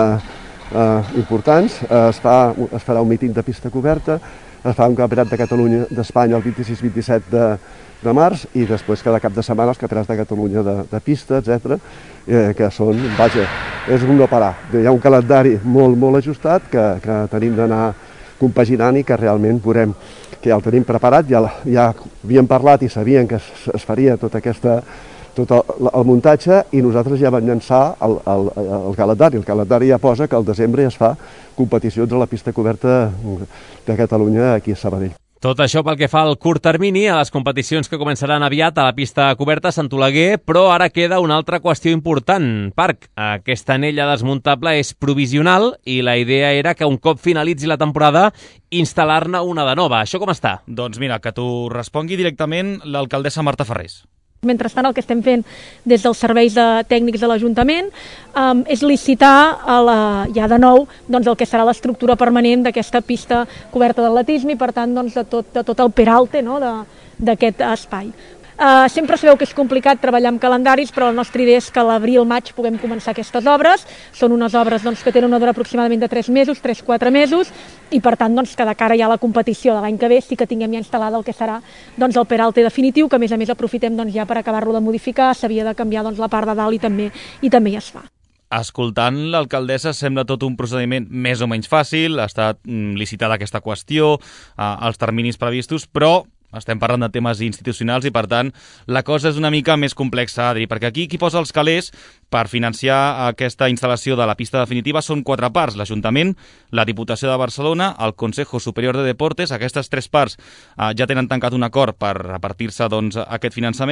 eh, importants, eh, es, fa, es farà un míting de pista coberta, es fa un Campionat de Catalunya d'Espanya el vint-i-sis vint-i-set de, de març, i després cada cap de setmana els Campionats de Catalunya de, de pista, etcètera, eh, que són, vaja, és un no parar. Hi ha un calendari molt, molt ajustat que, que tenim d'anar compaginant i que realment veurem que ja el tenim preparat, ja, ja havíem parlat i sabien que es, es faria tota aquesta, tot el, el muntatge, i nosaltres ja vam llançar el, el, el calendari. El calendari ja posa que al desembre ja es fa competicions a la pista coberta de Catalunya aquí a Sabadell. Tot això pel que fa al curt termini, a les competicions que començaran aviat a la pista coberta a Sant Oleguer, però ara queda una altra qüestió important. Parc, aquesta anella desmuntable és provisional i la idea era que un cop finalitzi la temporada instal·lar-ne una de nova. Això com està? Doncs mira, que t'ho respongui directament l'alcaldessa Marta Ferrés. Mentrestant, el que estem fent des dels serveis de tècnics de l'Ajuntament um, és licitar a la, ja de nou doncs, el que serà l'estructura permanent d'aquesta pista coberta d'atletisme i, per tant, doncs, de, tot, de tot el peralte, no?, d'aquest espai. Uh, sempre sabeu que és complicat treballar amb calendaris, però la nostra idea és que a l'abril-maig puguem començar aquestes obres. Són unes obres doncs, que tenen una dura aproximadament de tres mesos, tres quatre mesos, i per tant doncs, que de cara ja a la competició de l'any que ve sí que tinguem ja instal·lada el que serà doncs, el peralte definitiu, que a més a més aprofitem doncs, ja per acabar-lo de modificar. S'havia de canviar doncs, la part de dalt i també, i també ja es fa. Escoltant l'alcaldessa sembla tot un procediment més o menys fàcil, ha estat mm, licitada aquesta qüestió, eh, els terminis previstos, però estem parlant de temes institucionals i, per tant, la cosa és una mica més complexa, Adri, perquè aquí qui posa els calés per financiar aquesta instal·lació de la pista definitiva són quatre parts: l'Ajuntament, la Diputació de Barcelona, el Consejo Superior de Deportes. Aquestes tres parts eh, ja tenen tancat un acord per repartir-se doncs, aquest finançament,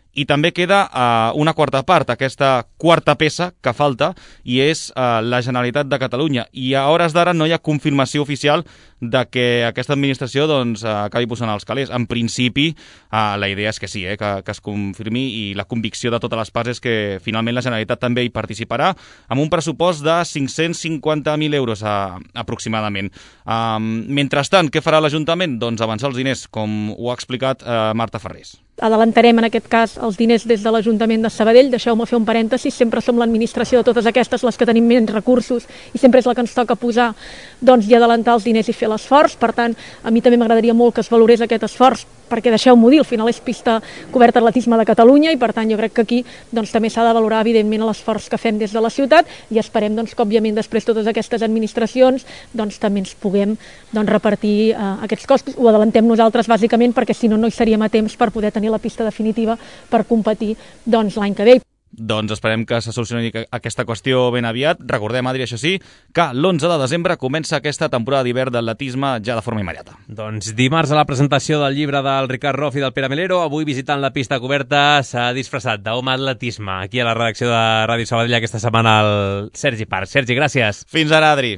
I també queda uh, una quarta part, aquesta quarta peça que falta, i és uh, la Generalitat de Catalunya. I a hores d'ara no hi ha confirmació oficial de que aquesta administració doncs, uh, acabi posant els calés. En principi, uh, la idea és que sí, eh, que, que es confirmi, i la convicció de totes les parts és que finalment la Generalitat també hi participarà, amb un pressupost de cinc-cents cinquanta mil euros a, aproximadament. Um, mentrestant, què farà l'Ajuntament? Doncs avançar els diners, com ho ha explicat uh, Marta Ferrés. Adelantarem en aquest cas els diners des de l'Ajuntament de Sabadell. Deixeu-me fer un parèntesi, sempre som l'administració de totes aquestes les que tenim menys recursos i sempre és la que ens toca posar doncs, i adelantar els diners i fer l'esforç. Per tant, a mi també m'agradaria molt que es valorés aquest esforç, perquè deixeu-m'ho dir, al final és pista coberta d'atletisme de Catalunya i per tant jo crec que aquí doncs, també s'ha de valorar evidentment l'esforç que fem des de la ciutat i esperem doncs, que òbviament després totes aquestes administracions doncs, també ens puguem doncs, repartir eh, aquests costos. Ho adelantem nosaltres bàsicament perquè si no no hi seríem a temps per poder tenir la pista definitiva per competir doncs, l'any que ve. Doncs esperem que se solucioni aquesta qüestió ben aviat. Recordem, Adri, això sí, que l'onze de desembre comença aquesta temporada d'hivern d'atletisme ja de forma immediata. Doncs dimarts a la presentació del llibre del Ricard Roff i del Pere Melero, avui visitant la pista coberta s'ha disfressat d'home atletisme. Aquí a la redacció de Ràdio Sabadell aquesta setmana el Sergi Parc. Sergi, gràcies. Fins ara, Adri.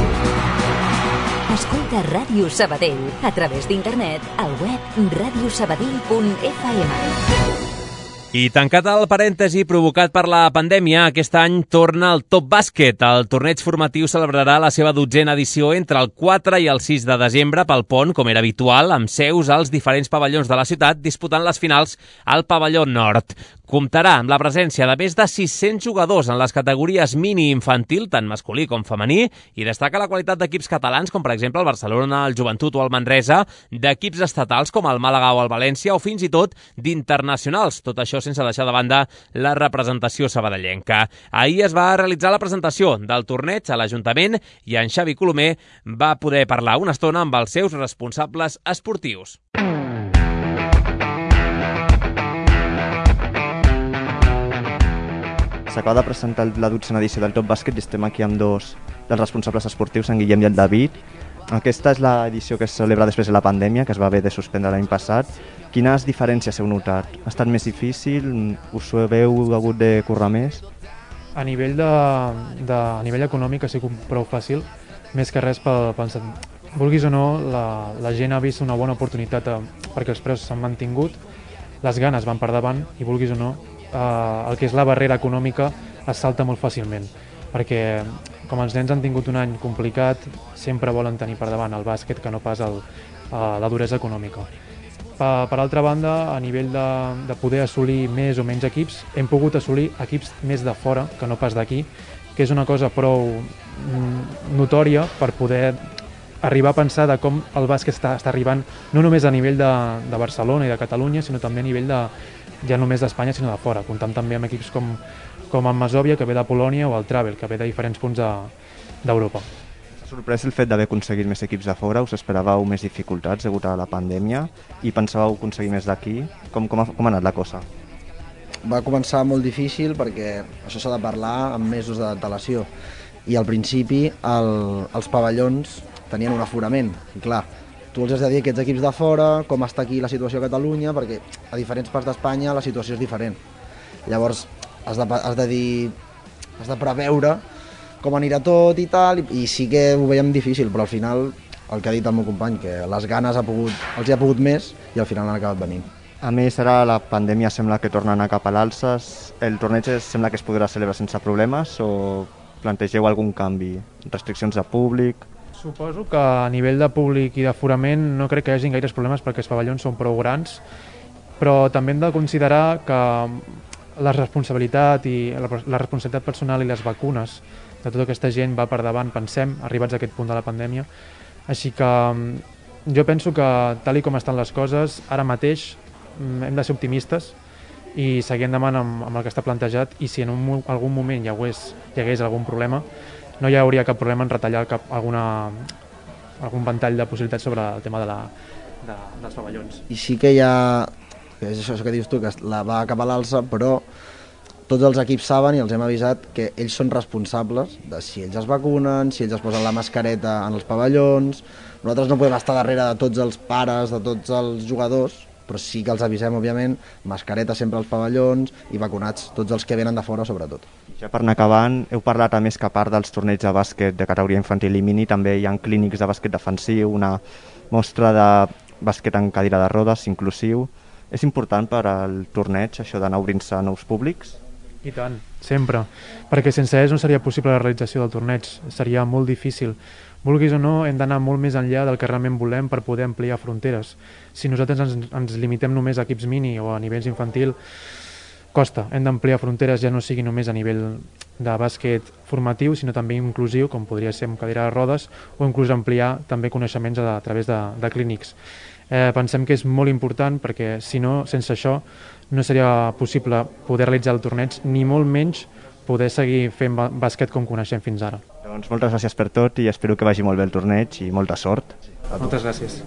Escolta Ràdio Sabadell a través d'internet al web radio sabadell punt f m. I tancat el parèntesi provocat per la pandèmia, aquest any torna el Top Bàsquet. El torneig formatiu celebrarà la seva dotzena edició entre el quatre i el sis de desembre pel pont, com era habitual, amb seus als diferents pavellons de la ciutat, disputant les finals al pavelló nord. Comptarà amb la presència de més de sis-cents jugadors en les categories mini i infantil, tant masculí com femení, i destaca la qualitat d'equips catalans, com per exemple el Barcelona, el Joventut o el Manresa, d'equips estatals com el Màlaga o el València, o fins i tot d'internacionals. Tot això sense deixar de banda la representació sabadellenca. Ahir es va realitzar la presentació del torneig a l'Ajuntament i en Xavi Colomer va poder parlar una estona amb els seus responsables esportius. S'acaba de presentar la dotzena edició del Top Bàsquet i estem aquí amb dos dels responsables esportius, en Guillem i el David. Aquesta és l'edició que es celebra després de la pandèmia, que es va haver de suspendre l'any passat. Quines diferències heu notat? Ha estat més difícil? Us ho heu hagut de currar més? A nivell, de, de, a nivell econòmic ha sigut prou fàcil, més que res pel pensat. Vulguis o no, la, la gent ha vist una bona oportunitat a, perquè els preus s'han mantingut, les ganes van per davant i vulguis o no, eh, el que és la barrera econòmica es salta molt fàcilment, perquè com els nens han tingut un any complicat, sempre volen tenir per davant el bàsquet que no pas el, eh, la duresa econòmica. Per, per altra banda, a nivell de, de poder assolir més o menys equips, hem pogut assolir equips més de fora que no pas d'aquí, que és una cosa prou notòria per poder arribar a pensar de com el bàsquet està, està arribant no només a nivell de, de Barcelona i de Catalunya, sinó també a nivell de, ja només d'Espanya, sinó de fora, comptant també amb equips com, com el Masòvia, que ve de Polònia, o el Travel, que ve de diferents punts d'Europa. De, S'ha sorprès el fet d'haver aconseguit més equips de fora? Us esperàveu més dificultats degut a la pandèmia i pensàveu aconseguir més d'aquí? Com, com, ha, com ha anat la cosa? Va començar molt difícil perquè això s'ha de parlar amb mesos d'antelació i al principi el, els pavellons tenien un aforament i clar, tu els has de dir aquests equips de fora, com està aquí la situació a Catalunya, perquè a diferents parts d'Espanya la situació és diferent. Llavors has de, has de dir, has de preveure com anirà tot i tal, i, i sí que ho veiem difícil, però al final el que ha dit el meu company, que les ganes ha pogut, els hi ha pogut més i al final han acabat venint. A més, ara la pandèmia sembla que torna a anar cap a l'alça. El torneig sembla que es podrà celebrar sense problemes o plantegeu algun canvi? Restriccions de públic? Suposo que a nivell de públic i d'aforament no crec que hi hagi gaires problemes perquè els pavellons són prou grans, però també hem de considerar que la responsabilitat i la, la responsabilitat personal i les vacunes de tota aquesta gent va per davant, pensem, arribats a aquest punt de la pandèmia. Així que jo penso que tal i com estan les coses, ara mateix hem de ser optimistes i seguir endavant amb, amb el que està plantejat, i si en un, algun moment hi hagués, hi hagués algun problema, no hi hauria cap problema en retallar cap, alguna, algun ventall de possibilitats sobre el tema de la, de, dels pavellons. I sí que hi ha, que és això que dius tu, que la va cap a l'alça, però tots els equips saben i els hem avisat que ells són responsables de si ells es vacunen, si ells es posen la mascareta en els pavellons. Nosaltres no podem estar darrere de tots els pares, de tots els jugadors, però sí que els avisem, òbviament, mascareta sempre als pavellons i vacunats tots els que venen de fora, sobretot. Ja per anar acabant, heu parlat a més que a part dels torneigs de bàsquet de categoria infantil i mini, també hi ha clínics de bàsquet defensiu, una mostra de bàsquet en cadira de rodes, inclusiu. És important per al torneig això d'anar obrint-se a nous públics? I tant, sempre, perquè sense ells no seria possible la realització del torneig, seria molt difícil. Vulguis o no, hem d'anar molt més enllà del que realment volem per poder ampliar fronteres. Si nosaltres ens, ens limitem només a equips mini o a nivells infantil, costa. Hem d'ampliar fronteres, ja no sigui només a nivell de bàsquet formatiu, sinó també inclusiu, com podria ser amb cadira de rodes, o inclús ampliar també coneixements a, a través de, de clínics. Eh, pensem que és molt important perquè, si no, sense això, no seria possible poder realitzar el torneig, ni molt menys poder seguir fent bàsquet com coneixem fins ara. Doncs moltes gràcies per tot i espero que vagi molt bé el torneig i molta sort. Moltes gràcies.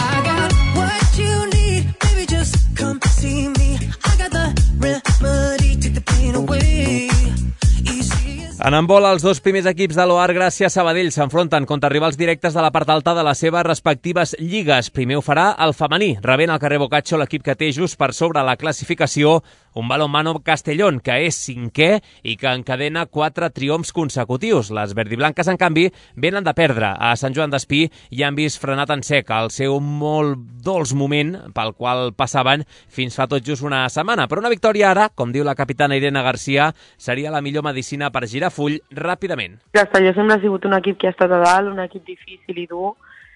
En handbol, els dos primers equips de l'O A R Gràcia Sabadell s'enfronten contra rivals directes de la part alta de les seves respectives lligues. Primer ho farà el femení, rebent al carrer Boccaccio l'equip que té just per sobre la classificació un balonmano Castellón, que és cinquè i que encadena quatre triomfs consecutius. Les verdiblanques, en canvi, venen de perdre. A Sant Joan d'Espí i han vist frenat en sec el seu molt dolç moment pel qual passaven fins fa tot just una setmana. Però una victòria ara, com diu la capitana Irene Garcia, seria la millor medicina per girar full ràpidament. Castelló sempre ha sigut un equip que ha estat a dalt, un equip difícil i dur,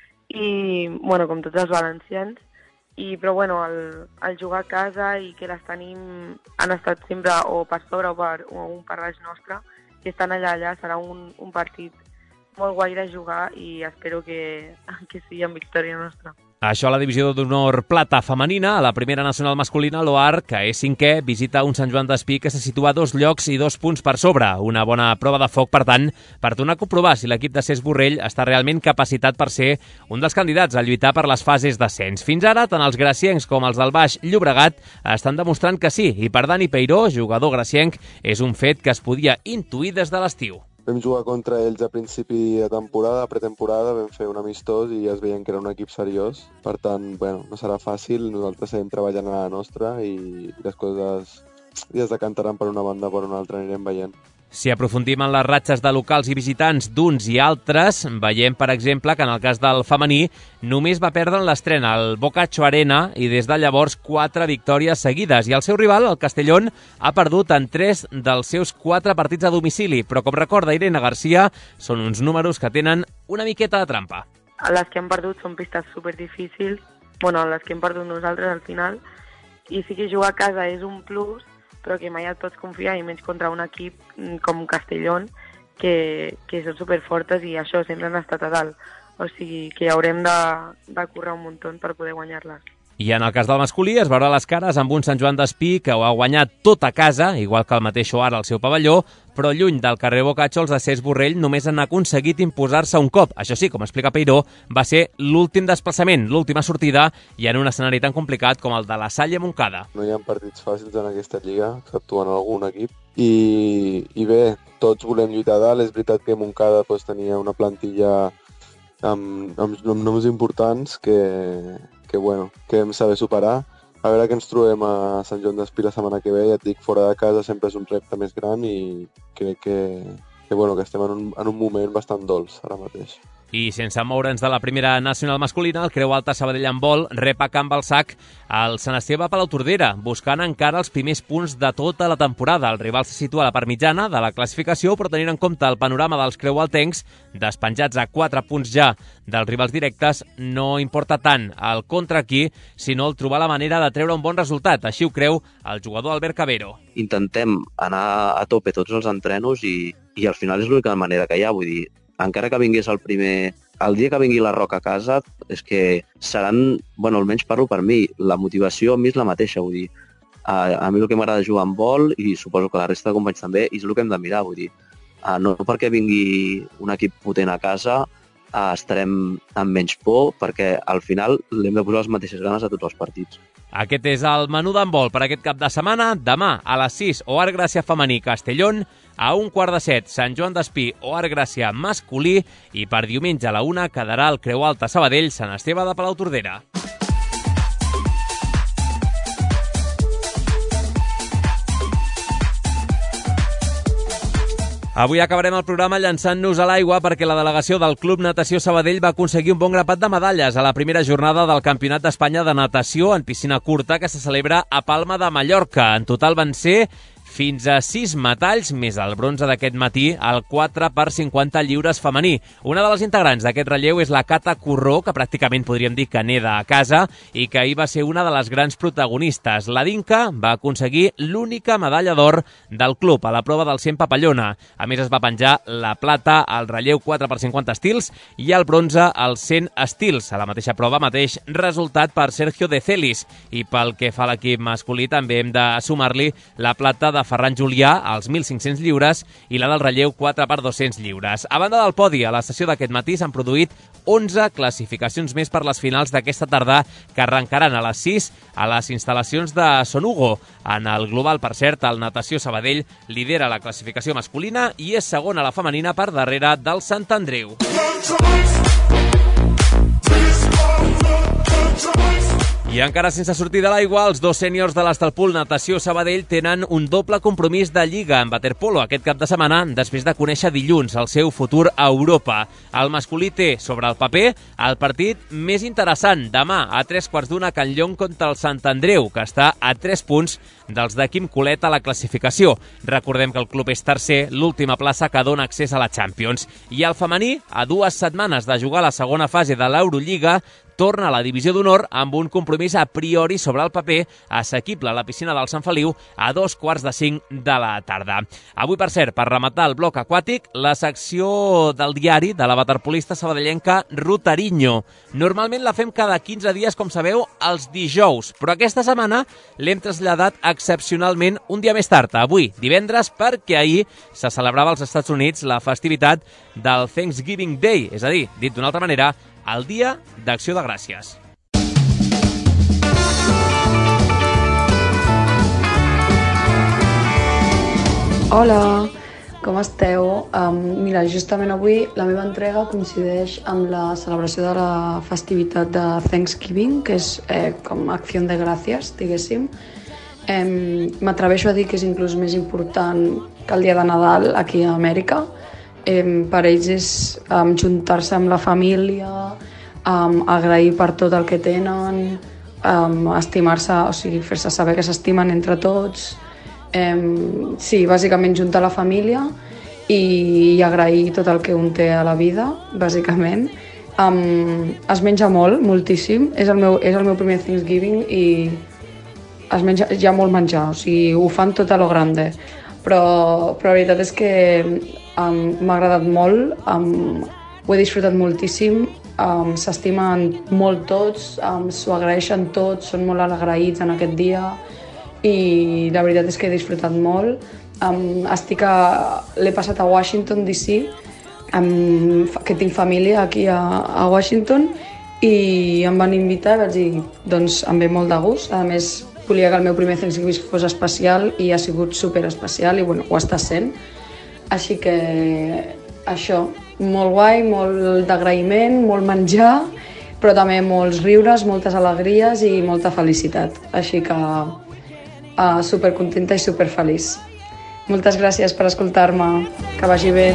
i, bueno, com tots els valencians, i, però bueno, el, el jugar a casa i que les tenim han estat sempre o per sobre o, per, o un per baix nostre, i estan allà, allà serà un, un partit molt guai de jugar i espero que, que sigui en victòria nostra. Això a la divisió d'honor plata femenina. A la primera nacional masculina, l'O A R, que és cinquè, visita un Sant Joan d'Espí que se situa a dos llocs i dos punts per sobre. Una bona prova de foc, per tant, per tornar a comprovar si l'equip de Cesc Borrell està realment capacitat per ser un dels candidats a lluitar per les fases d'ascens. Fins ara, tant els graciencs com els del Baix Llobregat estan demostrant que sí, i per Dani Peiró, jugador gracienc, és un fet que es podia intuir des de l'estiu. Vam jugar contra ells a principi de temporada, a pretemporada, vam fer un amistós i ja es veien que era un equip seriós. Per tant, bueno, no serà fàcil, nosaltres seguim treballant a la nostra i les coses ja es decantaran per una banda o per una altra, anirem veient. Si aprofundim en les ratxes de locals i visitants d'uns i altres, veiem, per exemple, que en el cas del femení només va perdre en l'estrena al Boccaccio Arena i des de llavors quatre victòries seguides. I el seu rival, el Castellón, ha perdut en tres dels seus quatre partits a domicili. Però, com recorda Irene Garcia, són uns números que tenen una miqueta de trampa. Les que han perdut són pistes superdifícils, bueno, les que hem perdut nosaltres al final, i sí que jugar a casa és un plus, però que mai et pots confiar, i menys contra un equip com Castellón, que, que són superfortes i això sempre han estat a dalt. O sigui que haurem de, de córrer un munt per poder guanyar-les. I en el cas del masculí es veurà les cares amb un Sant Joan d'Espí que ho ha guanyat tot a casa, igual que el mateix O A R al seu pavelló, però lluny del carrer Boccaccio els de Cesc Borrell només han aconseguit imposar-se un cop. Això sí, com explica Peiró, va ser l'últim desplaçament, l'última sortida, i en un escenari tan complicat com el de la Salle Montcada. No hi ha partits fàcils en aquesta lliga, exceptuant algun equip, i, i bé, tots volem lluitar a dalt. És veritat que Montcada pues, tenia una plantilla amb, amb, amb noms importants que, que, bueno, que hem saber superar. A veure què ens trobem a Sant Joan d'Espí la setmana que ve. Ja et dic, fora de casa sempre és un repte més gran i crec que, que, bueno, que estem en un, en un moment bastant dolç ara mateix. I sense moure'ns de la primera nacional masculina, el Creu Alta Sabadell Handbol rep a Can Balsac el Sant Esteve Palautordera, buscant encara els primers punts de tota la temporada. El rival se situa a la part mitjana de la classificació, però tenint en compte el panorama dels creualtencs, despenjats a quatre punts ja dels rivals directes, no importa tant el contra qui, sinó el trobar la manera de treure un bon resultat. Així ho creu el jugador Albert Cabero. Intentem anar a tope tots els entrenos i, i al final és l'única manera que hi ha, vull dir, encara que vingués el primer... El dia que vingui la Roca a casa és que seran... Bueno, almenys parlo per mi, la motivació a mi és la mateixa, vull dir. A, a mi el que m'agrada jugar amb vol, i suposo que la resta de companys també, i és el que hem de mirar, vull dir. Uh, no perquè vingui un equip potent a casa uh, estarem amb menys por, perquè al final l'hem de posar les mateixes ganes a tots els partits. Aquest és el menú d'handbol per aquest cap de setmana. Demà a les sis, O A R Gràcia femení Castellón. A un quart de set, Sant Joan d'Espí, O A R Gràcia masculí. I per diumenge a la una quedarà el Creu Alta Sabadell, Sant Esteve de Palautordera. Avui acabarem el programa llançant-nos a l'aigua perquè la delegació del Club Natació Sabadell va aconseguir un bon grapat de medalles a la primera jornada del Campionat d'Espanya de Natació en piscina curta que se celebra a Palma de Mallorca. En total van ser fins a sis metalls, més el bronze d'aquest matí, al quatre per cinquanta lliures femení. Una de les integrants d'aquest relleu és la Cata Corró, que pràcticament podríem dir que neda a casa, i que ahir va ser una de les grans protagonistes. La Dinka va aconseguir l'única medalla d'or del club a la prova del cent papallona. A més, es va penjar la plata al relleu quatre per cinquanta estils i el bronze al cent estils. A la mateixa prova, mateix resultat per Sergio De Celis. I pel que fa a l'equip masculí, també hem de sumar-li la plata de Ferran Julià als mil cinc-cents lliures i la del relleu quatre per dos-cents lliures. A banda del podi, a la sessió d'aquest matí s'han produït onze classificacions més per les finals d'aquesta tarda que arrencaran a les sis a les instal·lacions de Son Hugo. En el global, per cert, el Natació Sabadell lidera la classificació masculina i és segon a la femenina per darrere del Sant Andreu. I encara sense sortir de l'aigua, els dos sèniors de l'Estalpul Natació Sabadell tenen un doble compromís de Lliga en waterpolo aquest cap de setmana després de conèixer dilluns el seu futur a Europa. El masculí té sobre el paper el partit més interessant demà a tres quarts d'una a Can Llong contra el Sant Andreu, que està a tres punts dels de Quim Colet a la classificació. Recordem que el club és tercer, l'última plaça que dona accés a la Champions. I el femení, a dues setmanes de jugar la segona fase de l'Eurolliga, torna a la divisió d'honor amb un compromís a priori sobre el paper assequible a la piscina del Sant Feliu a dos quarts de cinc de la tarda. Avui, per cert, per rematar el bloc aquàtic, la secció del diari de la waterpolista sabadellenca Ruth Ariño. Normalment la fem cada quinze dies, com sabeu, els dijous, però aquesta setmana l'hem traslladat excepcionalment un dia més tard, avui, divendres, perquè ahir se celebrava als Estats Units la festivitat del Thanksgiving Day, és a dir, dit d'una altra manera, el Dia d'Acció de Gràcies. Hola, com esteu? Um, mira, justament avui la meva entrega coincideix amb la celebració de la festivitat de Thanksgiving, que és eh, com acció de gràcies, diguéssim. Um, M'atreveixo a dir que és inclús més important que el dia de Nadal aquí a Amèrica. Um, per ells és um, juntar-se amb la família, um, agrair per tot el que tenen, um, estimar-se, o sigui, fer-se saber que s'estimen entre tots. Um, sí, bàsicament juntar la família i, i agrair tot el que un té a la vida, bàsicament. Um, es menja molt, moltíssim. És el meu, és el meu primer Thanksgiving i es menja, hi ha molt menjar, o sigui, ho fan tot a lo grande. Però, però la veritat és que um, m'ha agradat molt, um, ho he disfrutat moltíssim, um, s'estimen molt tots, um, s'ho agraeixen tots, són molt agraïts en aquest dia i la veritat és que he disfrutat molt. Um, estic a, l'he passat a Washington D C, um, que tinc família aquí a, a Washington i em van invitar, vaig dir, doncs em ve molt de gust, a més volia que el meu primer Thanksgiving fos especial i ha sigut super especial i bueno, ho està sent. Així que això, molt guai, molt d'agraïment, molt menjar, però també molts riures, moltes alegries i molta felicitat. Així que uh, supercontenta i superfeliç. Moltes gràcies per escoltar-me, que vagi bé.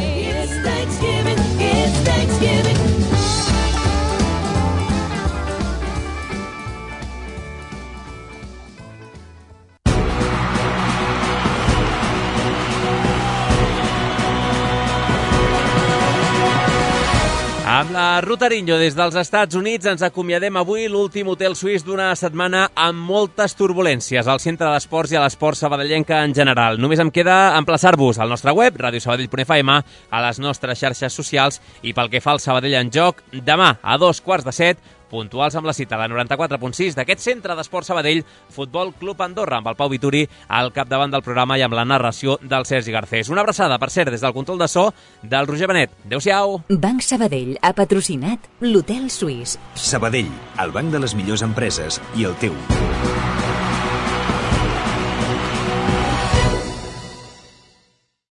Amb la Ruth Ariño des dels Estats Units ens acomiadem avui l'últim hotel suís d'una setmana amb moltes turbulències al centre d'esports i a l'esport sabadellenca en general. Només em queda emplaçar-vos al nostre web, radio sabadell punt f m, a les nostres xarxes socials i pel que fa al Sabadell en joc, demà a dos quarts de set, puntuals amb la cita a la noranta-quatre punt sis d'aquest centre d'esport Sabadell, Futbol Club Andorra, amb el Pau Vituri al capdavant del programa i amb la narració del Sergi Garcés. Una abraçada, per cert, des del control de so del Roger Benet. Adéu-siau. Banc Sabadell ha patrocinat l'Hotel Suís. Sabadell, el banc de les millors empreses i el teu.